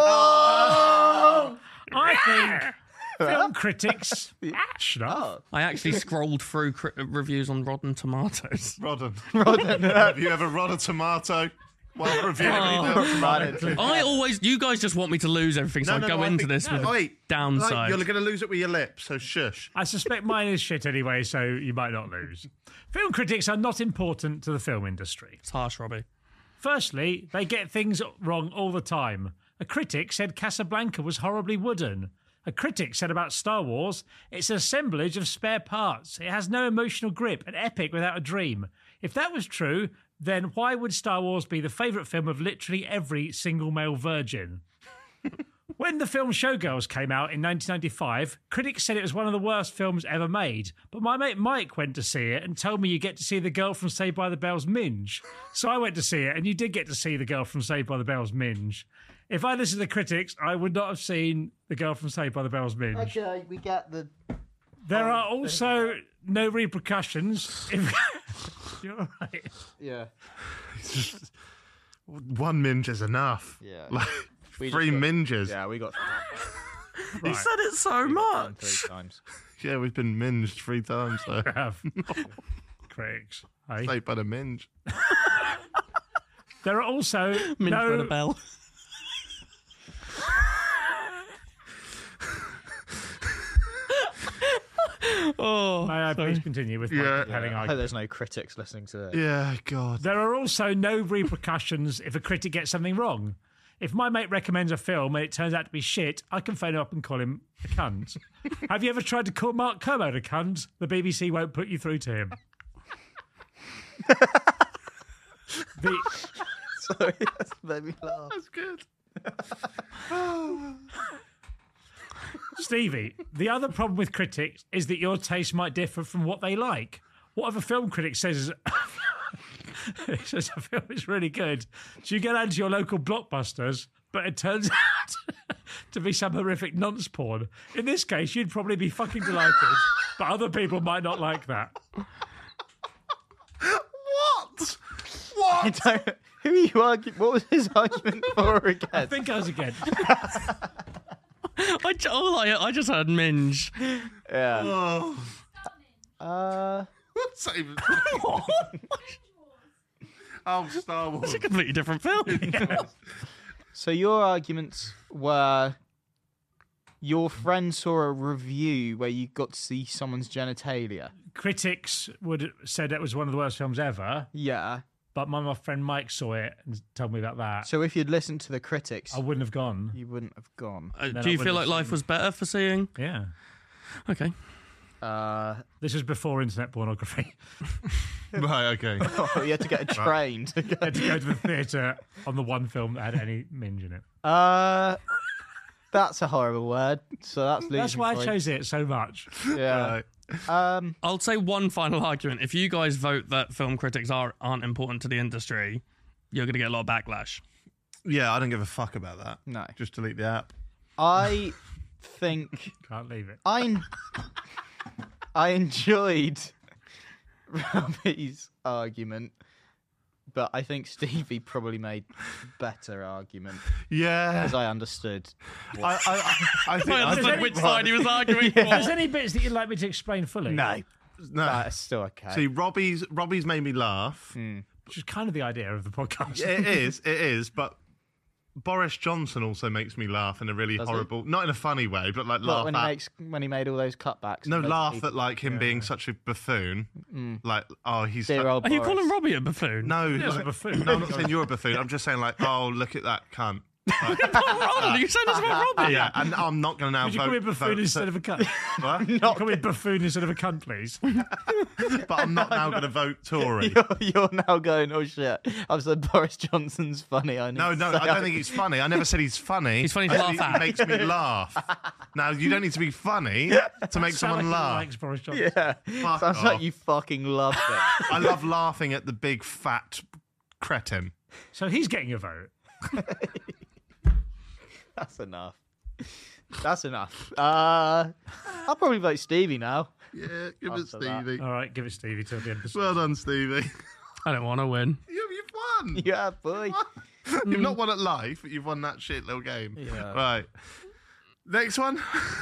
S4: I think film critics. Shut up.
S2: I actually scrolled through reviews on Rotten Tomatoes.
S1: Rodden. Have you ever rod a tomato while reviewing it?
S2: You guys just want me to lose everything, so I go into this with a
S1: Wait,
S2: downside.
S1: Like, you're going to lose it with your lips, so shush.
S4: I suspect mine is shit anyway, so you might not lose. Film critics are not important to the film industry.
S2: It's harsh, Robbie.
S4: Firstly, they get things wrong all the time. A critic said Casablanca was horribly wooden. A critic said about Star Wars, it's an assemblage of spare parts. It has no emotional grip, an epic without a dream. If that was true, then why would Star Wars be the favourite film of literally every single male virgin? When the film Showgirls came out in 1995, critics said it was one of the worst films ever made. But my mate Mike went to see it and told me you get to see the girl from Saved by the Bell's minge. So I went to see it, and you did get to see the girl from Saved by the Bell's minge. If I listened to the critics, I would not have seen the girl from Saved by the Bell's minge.
S5: Okay, we get the.
S4: There are also no repercussions. If you're right.
S5: Yeah.
S1: One minge is enough.
S5: Yeah.
S1: Like,
S5: We
S1: 3
S5: just got-
S1: minges.
S5: Yeah, we got
S2: You said it so much.
S5: 3 times.
S1: Yeah, we've been minged 3 times, though.
S4: Have critics. Hey.
S1: Saved by the minge.
S4: There are also
S2: Minge
S4: no.
S2: for the bell.
S4: May I please continue with my
S1: Yeah.
S4: compelling
S5: I hope
S4: argument?
S5: there's no critics listening to this.
S1: Yeah, God.
S4: There are also no repercussions if a critic gets something wrong. If my mate recommends a film and it turns out to be shit, I can phone him up and call him a cunt. Have you ever tried to call Mark Kermode a cunt? The BBC won't put you through to him.
S5: Sorry, that's made me laugh.
S1: That's good.
S4: Stevie, the other problem with critics is that your taste might differ from what they like. What if a film critic says it says a film is really good, so you go down to your local Blockbusters, but it turns out to be some horrific nonce porn. In this case, you'd probably be fucking delighted, but other people might not like that.
S1: What?
S5: I don't, who are you arguing? What was his argument for again?
S4: I think I was again.
S2: I just heard minge.
S5: Yeah.
S1: Oh. What's that even? Oh, Star Wars.
S2: It's a completely different film.
S5: So your arguments were your friend saw a review where you got to see someone's genitalia.
S4: Critics would have said it was one of the worst films ever,
S5: Yeah.
S4: but my friend Mike saw it and told me about that.
S5: So if you'd listened to the critics,
S4: I wouldn't have gone.
S5: you wouldn't have gone.
S2: Do you feel like life was better for seeing?
S4: Yeah.
S2: Okay.
S4: This was before internet pornography.
S1: Right, okay.
S5: Oh, you had to get a train to go.
S4: I had to go to the theatre on the one film that had any minge in it.
S5: That's a horrible word. So that's
S4: That's why I chose it so much.
S5: Yeah.
S1: Right.
S2: I'll say one final argument. If you guys vote that film critics aren't important to the industry, you're going to get a lot of backlash.
S1: Yeah, I don't give a fuck about that.
S5: No.
S1: Just delete the app.
S5: I think
S4: Can't leave it.
S5: I enjoyed Robbie's argument, but I think Stevie probably made better argument
S1: Yeah.
S5: as I understood.
S1: I think
S2: I understood
S4: any-
S2: which side he was arguing
S4: Is there
S2: for.
S4: any bits that you'd like me to explain fully?
S5: No,
S1: no.
S5: that's still okay.
S1: See, Robbie's made me laugh.
S4: Which is kind of the idea of the podcast.
S1: It is, but Boris Johnson also makes me laugh in a really
S5: Does he?
S1: horrible, not in a funny way, but like
S5: What,
S1: laugh
S5: when he made all those cutbacks.
S1: no,
S5: and
S1: laugh
S5: basically-
S1: at like him being such a buffoon. Like, oh, he's
S5: Dear
S1: such-
S5: old
S2: Are you
S5: Boris.
S2: calling Robbie a buffoon?
S1: no,
S4: He's a
S1: like-
S4: buffoon.
S1: no, I'm not saying you're a buffoon. I'm just saying like, oh, look at that cunt. Like,
S2: Robbie, you said this about Robbie.
S1: yeah, and I'm not going to now
S4: Would you
S1: vote.
S4: call me a buffoon
S1: vote-
S4: instead of a cunt?
S1: What?
S4: You call me a buffoon instead of a cunt, please.
S1: But I'm not now going to vote Tory.
S5: You're now going, oh shit, I've said Boris Johnson's funny. I need
S1: No,
S5: to
S1: no,
S5: say
S1: I don't think he's funny. I never said he's funny.
S2: He's funny to
S1: I
S2: laugh
S1: said
S2: at.
S1: He makes me laugh. Now, you don't need to be funny to make
S4: Sound
S1: someone
S4: like he
S1: laugh.
S4: likes Boris Johnson.
S5: Yeah,
S1: Fuck
S5: sounds
S1: off.
S5: like you fucking love it.
S1: I love laughing at the big fat cretin.
S4: So he's getting a vote.
S5: That's enough. That's enough. I'll probably vote Stevie now.
S1: Yeah, give it
S5: After that.
S1: Stevie.
S4: All right, give it Stevie till the end of the
S1: Well done, Stevie.
S2: I don't want to win.
S1: You've won.
S5: Yeah, boy.
S1: You've not won at life, but you've won that shit little game.
S5: Yeah.
S1: Right. Next one.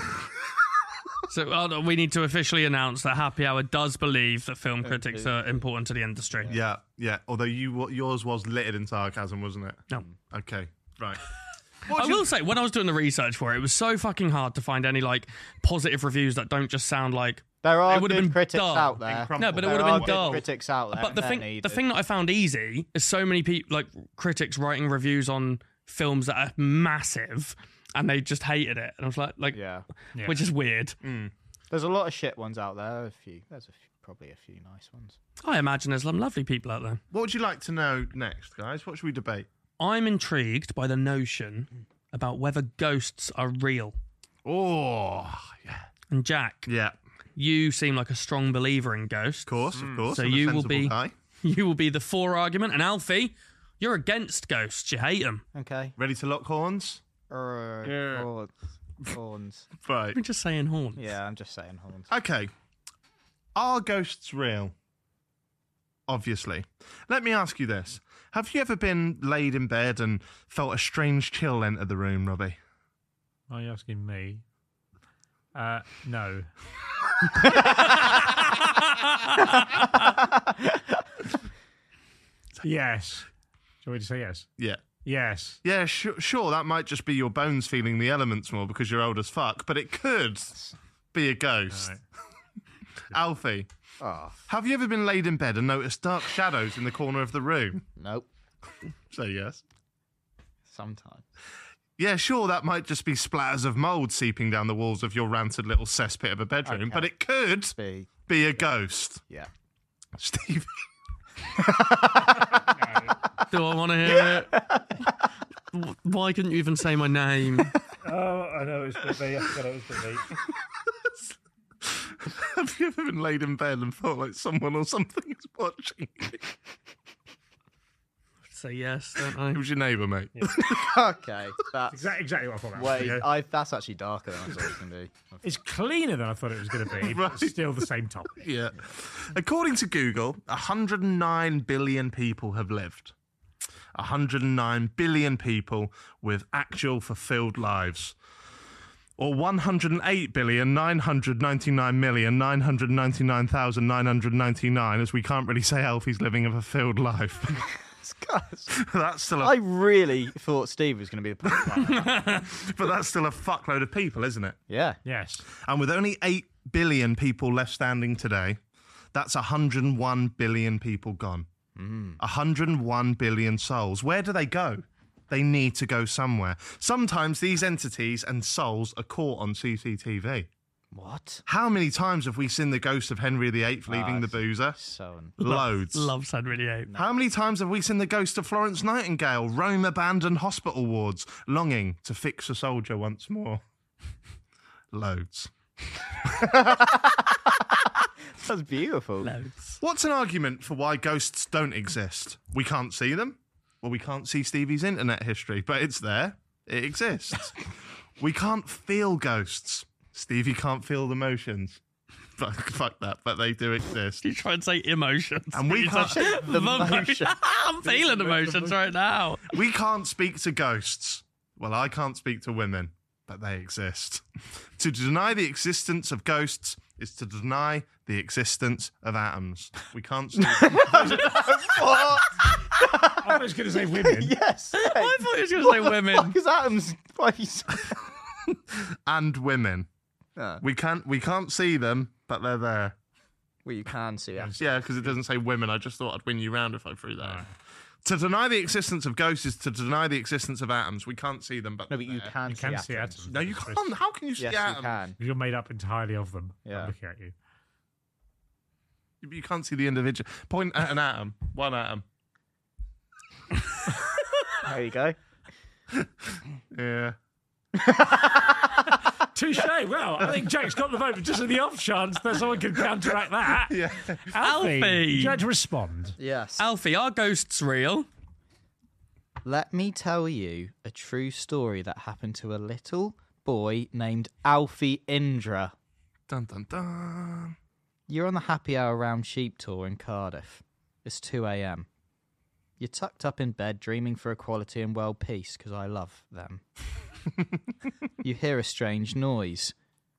S2: So we need to officially announce that Happy Hour does believe that film critics are important to the industry.
S1: Yeah, yeah. Although yours was littered in sarcasm, wasn't it?
S2: No.
S1: Okay, right.
S2: I will say, when I was doing the research for it, it was so fucking hard to find any like positive reviews that don't just sound like
S5: There are
S2: It would've
S5: good
S2: been
S5: critics
S2: dull.
S5: out there.
S1: No,
S2: no, but it
S5: There
S2: would
S5: are
S2: have been
S5: good
S2: dull.
S5: critics out there.
S2: But the
S5: They're
S2: thing,
S5: needed.
S2: the thing that I found easy is so many people, like critics, writing reviews on films that are massive, and they just hated it. And I was like,
S5: Yeah.
S2: which is weird.
S5: There's a lot of shit ones out there. Probably a few nice ones.
S2: I imagine there's some lovely people out there.
S1: What would you like to know next, guys? What should we debate?
S2: I'm intrigued by the notion about whether ghosts are real.
S1: Oh, yeah.
S2: And Jack,
S1: Yeah,
S2: you seem like a strong believer in ghosts.
S1: of course.
S2: So
S1: I'm a
S2: you will
S1: sensible
S2: be
S1: guy.
S2: you will be the for argument. And Alfie, you're against ghosts. You hate them.
S5: Okay.
S1: Ready to lock horns?
S5: Horns.
S1: Right.
S2: I'm just saying horns.
S5: Yeah, I'm just saying horns.
S1: Okay. Are ghosts real? Obviously. Let me ask you this. Have you ever been laid in bed and felt a strange chill enter the room, Robbie?
S4: Are you asking me? No. Yes. Do you want me to say yes?
S1: Yeah.
S4: Yes.
S1: Yeah, sure, that might just be your bones feeling the elements more because you're old as fuck, but it could be a ghost.
S4: Right.
S1: Alfie,
S5: Oh,
S1: have you ever been laid in bed and noticed dark shadows in the corner of the room?
S5: nope.
S1: Say yes.
S5: Sometimes.
S1: Yeah, sure, that might just be splatters of mould seeping down the walls of your ranted little cesspit of a bedroom,
S5: Okay.
S1: but it could be a ghost.
S5: Yeah.
S1: Stevie.
S2: Do I want to hear it? Why couldn't you even say my name?
S4: Oh, I know it was for me. I forgot it was for me.
S1: Have you ever been laid in bed and felt like someone or something is watching you?
S2: Say yes, don't I?
S1: It was your neighbour, mate.
S5: Okay. That's
S4: Exactly what I thought that was.
S5: wait.
S4: Yeah.
S5: That's actually darker than I thought it was going to be.
S4: It's cleaner than I thought it was going to be, but
S1: Right.
S4: still the same topic.
S1: Yeah. According to Google, 109 billion people have lived. 109 billion people with actual fulfilled lives. Or 108,999,999,999, as we can't really say Alfie's living a fulfilled life. That's still
S5: I
S1: a,
S5: really thought Steve was going to be the point.
S1: but that's still a fuckload of people, isn't it?
S5: Yeah.
S4: Yes.
S1: And with only 8 billion people left standing today, that's 101 billion people gone. 101 billion souls. Where do they go? They need to go somewhere. Sometimes these entities and souls are caught on CCTV.
S5: What?
S1: How many times have we seen the ghost of Henry VIII leaving the boozer? Loads.
S2: Loves Henry VIII.
S1: How many times have we seen the ghost of Florence Nightingale roam abandoned hospital wards, longing to fix a soldier once more? Loads.
S5: That's beautiful.
S2: Loads.
S1: What's an argument for why ghosts don't exist? We can't see them. Well, we can't see Stevie's internet history, but it's there. It exists. We can't feel ghosts. Stevie can't feel the emotions. Fuck that, but they do exist.
S2: You try and say emotions.
S1: And we can't.
S5: The motion.
S2: I'm feeling emotions right now.
S1: We can't speak to ghosts. Well, I can't speak to women, but they exist. To deny the existence of ghosts is to deny the existence of atoms. We can't speak.
S5: What?
S4: I was going to say women.
S5: Yes.
S2: I thought you were going to say women.
S5: Because atoms.
S1: And women.
S5: Oh.
S1: We can't see them, but they're there.
S5: Well, you can see atoms.
S1: Yeah, because it doesn't say women. I just thought I'd win you round if I threw that. in. To deny the existence of ghosts is to deny the existence of atoms. We can't see them, but
S5: No, but you
S1: they're
S5: can,
S4: You can see atoms.
S1: No, you can't. How can you see
S5: Yes,
S1: atoms?
S5: you can.
S4: You're made up entirely of them.
S5: Yeah.
S4: I'm looking at you.
S1: You can't see the individual. Point at an atom. One atom.
S5: There you go.
S1: Yeah.
S4: Touche. Well, I think Jack's got the vote, but just in the off chance that someone can counteract that.
S1: Yeah.
S4: Alfie,
S2: Alfie.
S4: would you like to respond?
S5: Yes.
S2: Alfie, are ghosts real?
S5: Let me tell you a true story that happened to a little boy named Alfie Indra.
S1: Dun dun dun.
S5: You're on the happy hour round sheep tour in Cardiff. It's 2 a.m. You're tucked up in bed dreaming for equality and world peace, because I love them. You hear a strange noise.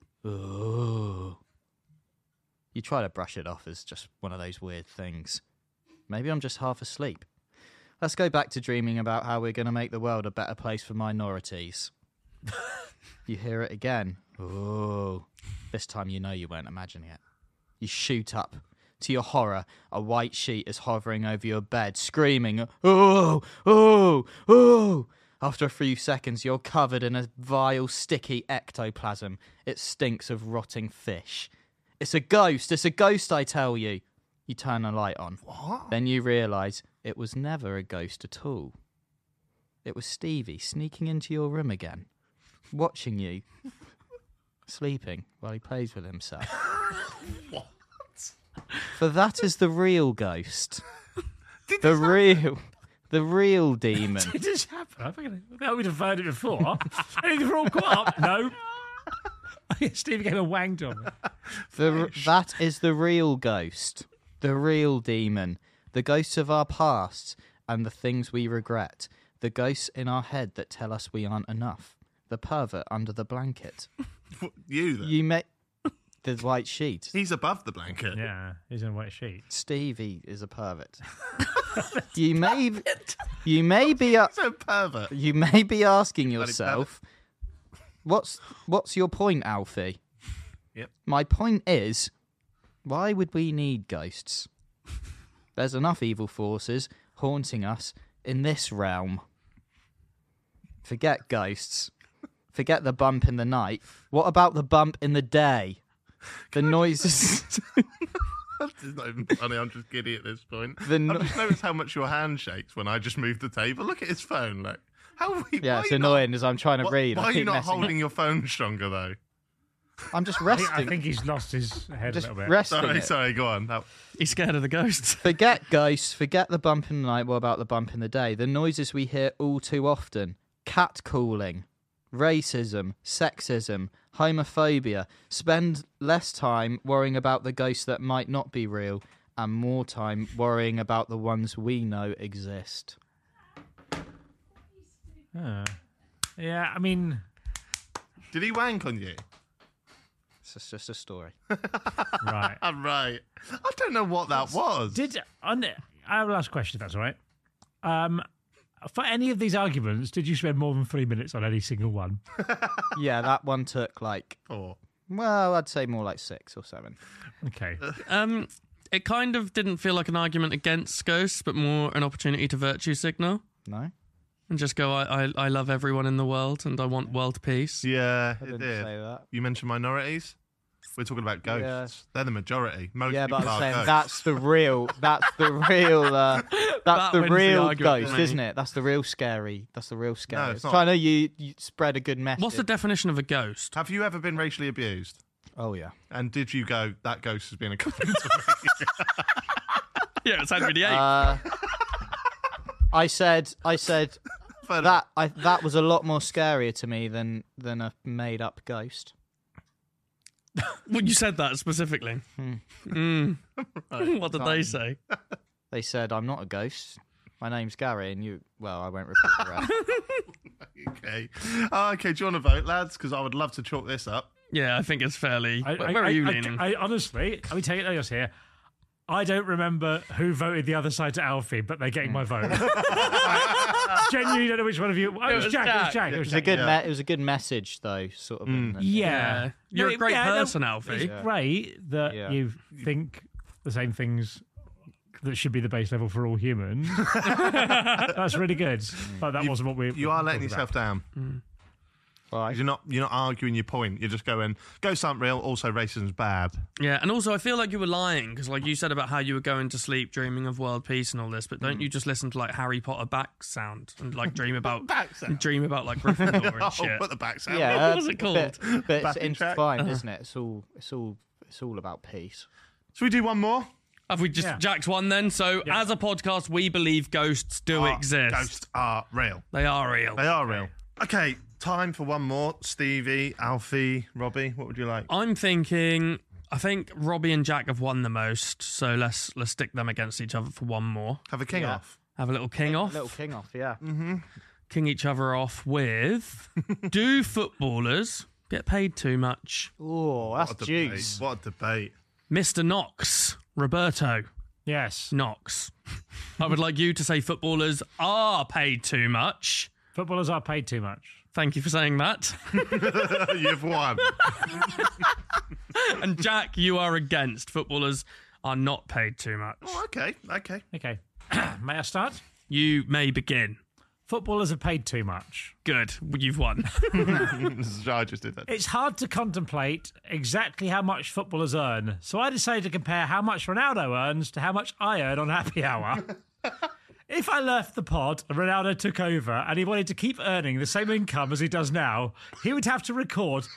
S5: Ooh. You try to brush it off as just one of those weird things. Maybe I'm just half asleep. Let's go back to dreaming about how we're going to make the world a better place for minorities. You hear it again. Ooh. This time you know you weren't imagining it. You shoot up. To your horror, a white sheet is hovering over your bed, screaming, "Oh, oh, oh!" After a few seconds, you're covered in a vile, sticky ectoplasm. It stinks of rotting fish. It's a ghost! It's a ghost, I tell you! You turn a light on.
S1: What?
S5: Then you realise it was never a ghost at all. It was Stevie sneaking into your room again, watching you, sleeping while he plays with himself.
S1: What?
S5: For that is the real ghost. The real demon.
S4: Did this happen? I thought we'd have heard it before. Anything wrong? Up? No. Steve came and wanged on me.
S5: That is the real ghost. The real demon. The ghosts of our past and the things we regret. The ghosts in our head that tell us we aren't enough. The pervert under the blanket.
S1: You then?
S5: You may... The white sheet.
S1: He's above the blanket.
S4: Yeah, he's in a white sheet.
S5: Stevie is a pervert. You may be
S1: He's a pervert.
S5: You may be asking yourself, what's your point, Alfie?
S1: Yep.
S5: My point is, why would we need ghosts? There's enough evil forces haunting us in this realm. Forget ghosts. Forget the bump in the night. What about the bump in the day? The noises...
S1: It's not even funny, I'm just giddy at this point.
S5: The
S1: I've just noticed how much your hand shakes when I just move the table. Look at his phone. Like, how are we,
S5: Yeah,
S1: why
S5: it's
S1: are you
S5: annoying as I'm trying to
S1: Not,
S5: read.
S1: why
S5: I
S1: are you
S5: keep
S1: not
S5: messing
S1: holding your phone stronger, though?
S5: I'm just
S4: I
S5: resting.
S4: think he's lost his head
S5: Just
S4: a little bit.
S5: resting.
S1: Sorry, go on. That,
S2: He's scared of the ghosts.
S5: Forget ghosts, forget the bump in the night, what about the bump in the day? The noises we hear all too often. Catcalling, racism, sexism, homophobia. Spend less time worrying about the ghosts that might not be real and more time worrying about the ones we know exist.
S4: Yeah, I mean,
S1: did he wank on you?
S5: It's just a story.
S4: right.
S1: I'm right. I don't know what that was.
S4: I will ask a question if that's all right. For any of these arguments, did you spend more than 3 minutes on any single one?
S5: Yeah, that one took
S1: Or
S5: well, I'd say more like 6 or 7.
S4: Okay.
S2: It kind of didn't feel like an argument against ghosts, but more an opportunity to virtue signal
S5: No?
S2: and just go, I love everyone in the world and I want world peace.
S1: yeah,
S5: I
S1: it
S5: didn't
S1: did.
S5: say that.
S1: You mentioned minorities. We're talking about ghosts. They're the majority. Most
S5: Yeah,
S1: people
S5: but I'm
S1: are
S5: saying
S1: ghosts.
S5: that's the real
S2: That wins the
S5: real
S2: argument
S5: ghost,
S2: for me.
S5: isn't it? That's the real scary. That's the real scary.
S1: it's not.
S5: Trying to you spread a good message.
S2: What's the definition of a ghost?
S1: Have you ever been racially abused?
S5: Oh yeah.
S1: And did you go, that ghost has been a comment to me?
S2: Yeah, it's Henry VIII.
S5: I said
S1: But
S5: that was a lot more scarier to me than a made up ghost.
S2: When you said that specifically. What did they say?
S5: They said, I'm not a ghost. My name's Gary, and you. Well, I won't repeat the rest.
S1: okay. Okay, do you want to vote, lads? Because I would love to chalk this up.
S2: Yeah, I think it's fairly. Where are you leaning?
S4: I honestly, let me take it notice here. I don't remember who voted the other side to Alfie, but they're getting my vote. Genuinely don't know which one of you. Oh, it was Jack. It was Jack.
S5: It was a good. It was a good message, though. Sort of. Isn't it?
S4: Yeah.
S2: You're a great person,
S4: no,
S2: Alfie.
S4: It's great that you think the same things that should be the base level for all humans. That's really good. But that wasn't what we.
S1: You are letting yourself down.
S5: Right.
S1: You're not arguing your point. You're just going, ghosts aren't real, also racism's bad.
S2: Yeah, and also I feel like you were lying because, like you said about how you were going to sleep dreaming of world peace and all this, but don't you just listen to like Harry Potter back sound and like dream about like Gryffindor and shit?
S1: Put the back sound.
S5: Yeah.
S2: What was it called?
S5: But it's
S1: Backing track.
S5: intertwined, isn't it? It's all about peace.
S1: Should we do one more?
S2: Have we just Jack's one then? So as a podcast, we believe ghosts do exist.
S1: Ghosts are real.
S2: They are real.
S1: They are real. Okay, time for one more. Stevie, Alfie, Robbie, what would you like?
S2: I'm thinking. I think Robbie and Jack have won the most, so let's stick them against each other for one more.
S1: Have a king off.
S2: Have a little king off.
S5: Little king off, yeah.
S2: King each other off with. Do footballers get paid too much?
S5: Oh, that's
S1: What a debate.
S5: juice.
S1: What a debate.
S2: Mr. Knox, Roberto
S4: Yes.
S2: Knox. I would like you to say footballers are paid too much.
S4: Footballers are paid too much.
S2: Thank you for saying that.
S1: You've won.
S2: And Jack, you are against. Footballers are not paid too much.
S1: Oh, okay.
S4: Okay. May I start?
S2: You may begin.
S4: Footballers are paid too much.
S2: Good. You've won.
S1: I just did that.
S4: It's hard to contemplate exactly how much footballers earn, so I decided to compare how much Ronaldo earns to how much I earn on Happy Hour. If I left the pod and Ronaldo took over and he wanted to keep earning the same income as he does now, he would have to record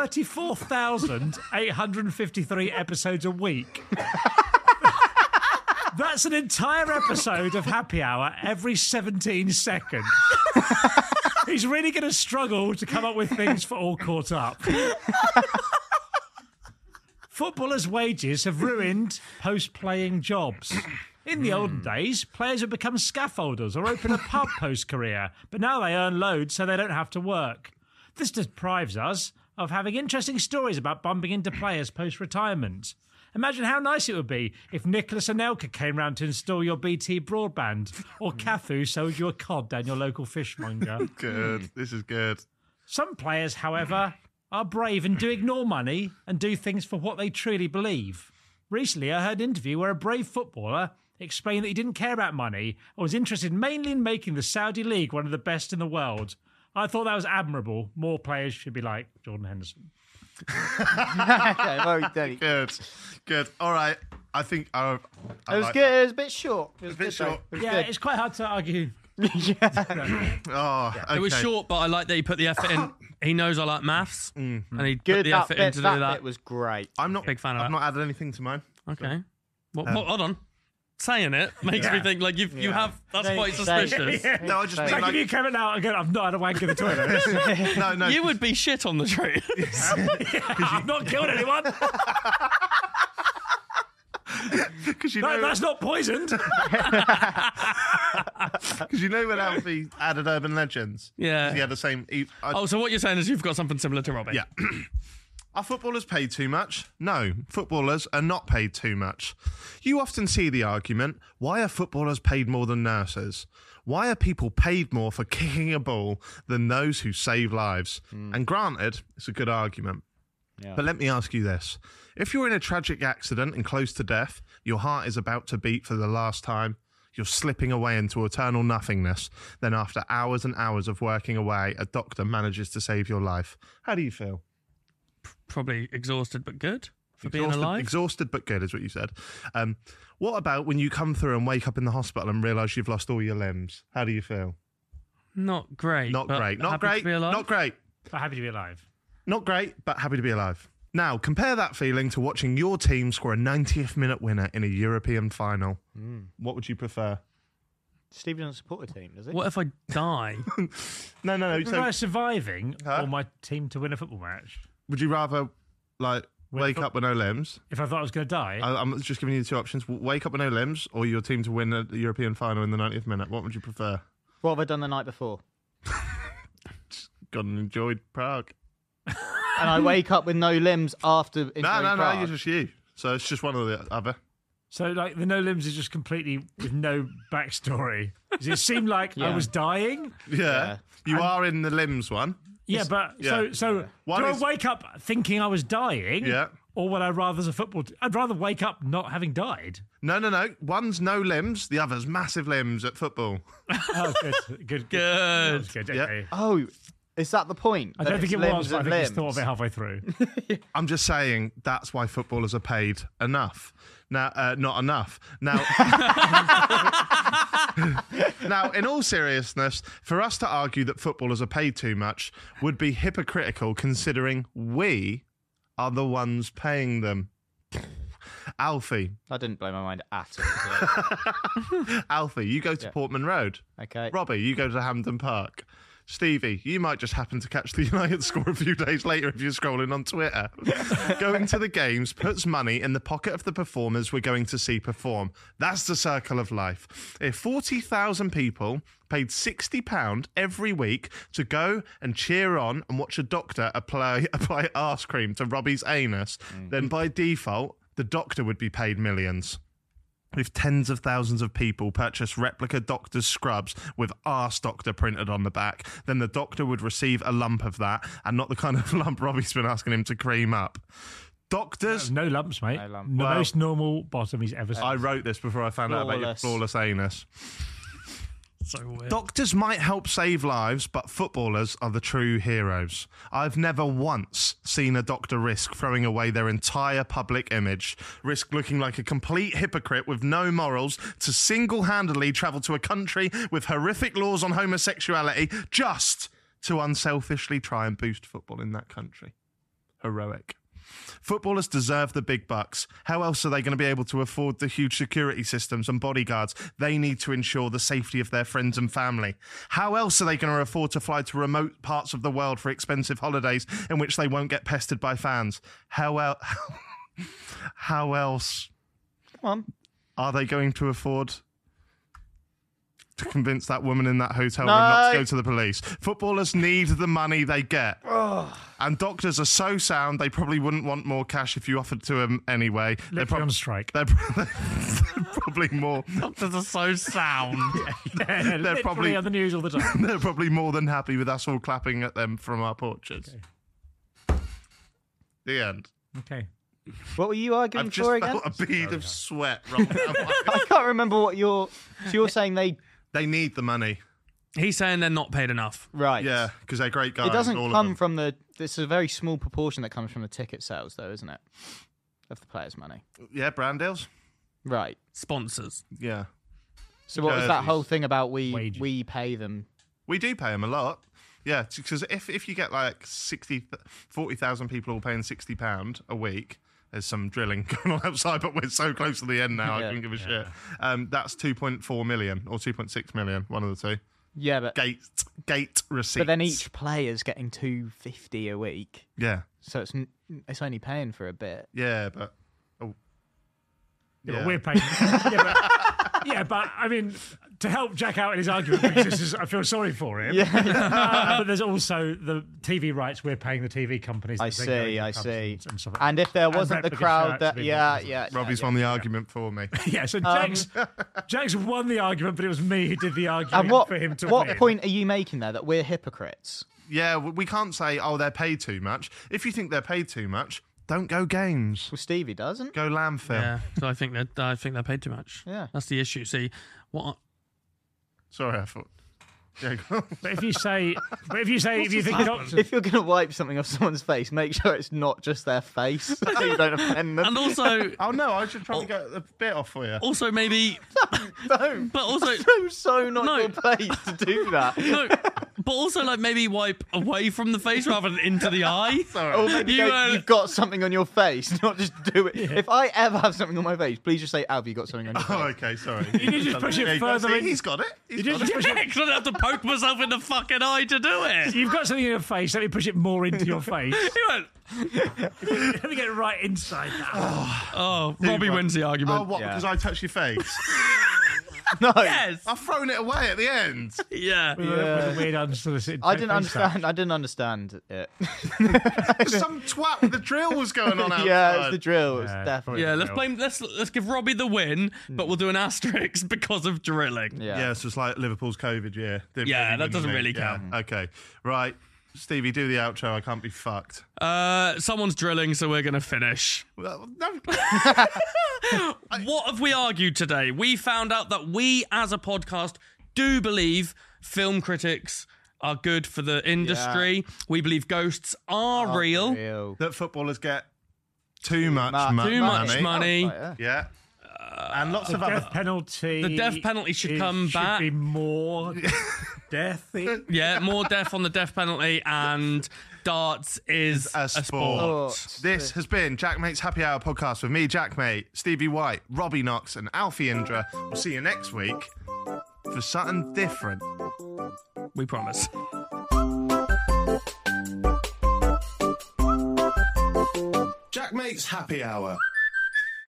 S4: 34,853 episodes a week. That's an entire episode of Happy Hour every 17 seconds. He's really going to struggle to come up with things for All Caught Up. Footballers' wages have ruined post-playing jobs. In the olden days, players would become scaffolders or open a pub post-career, but now they earn loads so they don't have to work. This deprives us of having interesting stories about bumping into players post-retirement. Imagine how nice it would be if Nicholas Anelka came round to install your BT broadband, or Cafu sold you a cod down your local fishmonger.
S1: Good. This is good.
S4: Some players, however, are brave and do ignore money and do things for what they truly believe. Recently, I heard an interview where a brave footballer explained that he didn't care about money and was interested mainly in making the Saudi League one of the best in the world. I thought that was admirable. More players should be like Jordan Henderson.
S5: Okay, well, Danny.
S1: Good. All right. I think I
S5: It was
S1: like
S5: good. It was a bit short. It was
S1: A bit
S5: good, though.
S1: short.
S5: It was
S4: Yeah,
S5: good.
S4: it's quite hard to argue.
S1: that. Oh, okay.
S2: It was short, but I like that he put the effort in. He knows I like maths, and he put
S5: Good.
S2: the
S5: That
S2: effort
S5: bit,
S2: in to do
S5: that
S2: that.
S5: bit was great.
S1: I'm not
S2: Big fan of
S1: I've
S2: that.
S1: not added anything to mine.
S2: Okay. Hold on. Saying it makes me think like you have. That's quite suspicious.
S1: No, I just
S5: Like,
S1: mean
S4: Like, if you came out again, I've not had a wank in the toilet.
S1: no.
S2: You would be shit on the truth.
S4: I've not killed anyone.
S1: because you
S4: No,
S1: know
S4: that's not poisoned.
S1: because you know when Alfie added Urban Legends.
S2: Yeah.
S1: He had the same.
S2: Oh, so what you're saying is you've got something similar to Robbie?
S1: Yeah. Are footballers paid too much? No, footballers are not paid too much. You often see the argument, why are footballers paid more than nurses? Why are people paid more for kicking a ball than those who save lives? And granted, it's a good argument.
S5: Yeah.
S1: But let me ask you this. If you're in a tragic accident and close to death, your heart is about to beat for the last time, you're slipping away into eternal nothingness, then after hours and hours of working away, a doctor manages to save your life. How do you feel?
S2: probably exhausted but good for being alive.
S1: Exhausted but good is what you said. What about when you come through and wake up in the hospital and realise you've lost all your limbs? How do you feel?
S2: Not great.
S1: Not
S2: but
S1: great. Not
S2: happy
S1: great.
S2: to be alive.
S1: Not great.
S4: But happy to be alive.
S1: Not great, but happy to be alive. Now, compare that feeling to watching your team score a 90th minute winner in a European final. What would you prefer?
S5: Steve doesn't support a team, does he?
S2: What if I die?
S1: No.
S4: Would I surviving
S1: Huh?
S4: or my team to win a football match?
S1: Would you rather, like, wake up with no limbs?
S4: If I thought I was going to die,
S1: I'm just giving you the two options. Wake up with no limbs or your team to win a European final in the 90th minute. What would you prefer?
S5: What have I done the night before?
S1: Gone and enjoyed Prague.
S5: And I wake up with no limbs after.
S1: No,
S5: Prague.
S1: you're just you. So it's just one or the other.
S4: so like the no limbs is just completely with no backstory. Does it seem like I
S5: Yeah.
S4: was dying?
S1: Yeah. You are in the limbs one.
S4: Yeah, but
S1: yeah.
S4: so
S1: One
S4: do
S1: is-
S4: I wake up thinking I was dying?
S1: Yeah.
S4: Or would I rather as a football? I'd rather wake up not having died.
S1: No. One's no limbs, the other's massive limbs at football.
S4: Oh, good.
S2: Good.
S4: That was good.
S1: Yeah.
S4: Okay.
S5: Oh, is that the point?
S4: I
S5: That
S4: don't think
S5: it's
S4: it
S5: limbs
S4: was, but I
S5: and
S4: think he's thought
S5: limbs?
S4: of it halfway through.
S1: I'm just saying that's why footballers are paid enough. Now, not enough. Now, now, in all seriousness, for us to argue that footballers are paid too much would be hypocritical, considering we are the ones paying them. Alfie,
S5: That didn't blow my mind at all.
S1: Alfie, you go to Portman Road.
S5: Okay.
S1: Robbie, you go to Hampden Park. Stevie, you might just happen to catch the United score a few days later if you're scrolling on Twitter. Going to the games puts money in the pocket of the performers we're going to see perform. That's the circle of life. If 40,000 people paid £60 every week to go and cheer on and watch a doctor apply arse cream to Robbie's anus, then by default, the doctor would be paid millions. If tens of thousands of people purchase replica doctor's scrubs with Arse Doctor printed on the back, then the doctor would receive a lump of that, and not the kind of lump Robbie's been asking him to cream up. Doctors...
S4: No lumps, mate.
S5: No lumps.
S4: The
S1: Well-
S4: most normal bottom he's ever seen.
S1: I wrote this before I found out about your
S5: Flawless.
S1: flawless anus.
S2: So weird.
S1: Doctors might help save lives, but footballers are the true heroes. I've never once seen a doctor risk throwing away their entire public image, risk looking like a complete hypocrite with no morals, to single-handedly travel to a country with horrific laws on homosexuality just to unselfishly try and boost football in that country. Heroic. Footballers deserve the big bucks. How else are they going to be able to afford the huge security systems and bodyguards they need to ensure the safety of their friends and family? How else are they going to afford to fly to remote parts of the world for expensive holidays in which they won't get pestered by fans? How else
S5: Come on.
S1: are they going to afford to convince that woman in that hotel
S5: No.
S1: room not to go to the police? Footballers need the money they get. And doctors are so sound, they probably wouldn't want more cash if you offered to them anyway.
S4: Literally on strike.
S1: They're probably more.
S2: Doctors are so sound.
S4: They're
S1: probably-
S4: probably on the news all the time.
S1: They're probably more than happy with us all clapping at them from our porches. The end.
S4: Okay.
S5: What were you arguing
S1: I've just
S5: for again?
S1: felt a bead of sweat rolling down my
S5: I can't remember what you're. So you're saying they.
S1: They need the money.
S2: He's saying they're not paid enough.
S5: Right.
S1: Yeah, because they're great guys.
S5: It doesn't
S1: all of
S5: come
S1: them.
S5: from the. This is a very small proportion that comes from the ticket sales, though, isn't it? Of the players' money.
S1: Yeah, brand deals.
S5: Right.
S2: Sponsors.
S1: Yeah.
S5: So what was that
S1: Jerseys.
S5: whole thing about
S4: Wages.
S5: we pay them?
S1: We do pay them a lot. Yeah, because if you get like 40,000 people all paying £60 a week, there's some drilling going on outside, but we're so close to the end now, I
S5: Yeah.
S1: couldn't give a shit. That's 2.4 million or 2.6 million, one of the two.
S5: Yeah, but
S1: Gate receipts.
S5: but then each player's getting $250 a week,
S1: Yeah,
S5: so it's only paying for a bit.
S1: yeah, but...
S4: Yeah, but we're paying. Yeah, but I mean, to help Jack out in his argument, because this is, I feel sorry for him.
S5: Yeah.
S4: But there's also the TV rights. We're paying the TV companies.
S5: I
S4: that then go
S5: see,
S4: into
S5: I
S4: pubs
S5: see.
S4: And stuff like
S5: And if there wasn't the
S4: replica
S5: crowd
S4: shirts
S5: that,
S4: with
S5: yeah,
S4: the-
S5: yeah,
S1: Robbie's
S5: yeah,
S1: won the
S5: yeah.
S1: argument for me.
S4: Yeah, so Jack's won the argument, but it was me who did the argument
S5: And what
S4: for him to
S5: what
S4: win.
S5: point are you making there that we're hypocrites?
S1: Yeah, we can't say, oh, they're paid too much. If you think they're paid too much, don't go games.
S5: Well, Stevie doesn't.
S1: Go landfill.
S2: Yeah. So I think they're paid too much.
S5: Yeah.
S2: That's the issue. See, what
S1: Sorry, I thought... Yeah, go on.
S4: But if you think the doctor,
S5: If you're going to wipe something off someone's face, make sure it's not just their face, so you don't offend them.
S2: And also,
S1: Oh no, I should try to get a bit off for you.
S2: also maybe,
S5: Don't.
S2: but also,
S5: So not
S2: No.
S5: your place to do that.
S2: no, but also like maybe wipe away from the face rather than into the eye.
S1: Sorry.
S5: Or maybe you've got something on your face, not just do it. If I ever have something on my face, please just say, Alv, you got something on your face.
S1: Oh, okay, sorry.
S4: You did just push it
S1: Yeah,
S4: further
S1: see,
S4: in.
S1: He's got it. He's
S4: you
S1: got
S4: just
S1: it.
S4: push
S2: Yeah,
S4: it.
S2: 'cause I don't have to poke myself in the fucking eye to do it.
S4: You've got something in your face. Let me push it more into your face.
S2: He went,
S4: Let me get right inside that.
S2: oh, Robbie wins the argument.
S1: Oh, what?
S5: Yeah.
S1: Because I touched your face?
S5: No.
S2: Yes.
S1: I've thrown it away at the end.
S2: Yeah.
S4: With a weird unsolicited.
S5: I didn't
S4: face touch.
S5: understand it.
S1: Some twat with the drill was going on outside.
S5: Yeah, it's the drill. It's
S4: Yeah,
S5: definitely.
S2: Yeah,
S5: the
S2: let's
S5: drill.
S2: let's give Robbie the win, but we'll do an asterisk because of drilling.
S5: Yeah.
S1: Yeah, so it's like Liverpool's COVID year. Didn't
S2: Yeah,
S1: really
S2: that
S1: win
S2: doesn't
S1: the
S2: really
S1: league. Yeah,
S2: count.
S1: okay. Right. Stevie, do the outro. I can't be fucked.
S2: Someone's drilling, so we're gonna finish.
S1: Well, no.
S2: What have we argued today? We found out that we, as a podcast, do believe film critics are good for the industry. We believe ghosts are real.
S1: That footballers get too much
S2: Too much
S1: money.
S2: money.
S1: Yeah. And lots of
S4: Death
S1: other...
S4: penalty.
S2: The death penalty should come back.
S4: Should be more death.
S2: Yeah, more death on the death penalty, and darts is
S1: a
S2: a
S1: sport.
S2: sport.
S1: This has been Jack Mate's Happy Hour podcast with me, Jack Mate, Stevie White, Robbie Knox, and Alfie Indra. We'll see you next week for something different.
S2: We promise.
S1: Jack Mate's Happy Hour.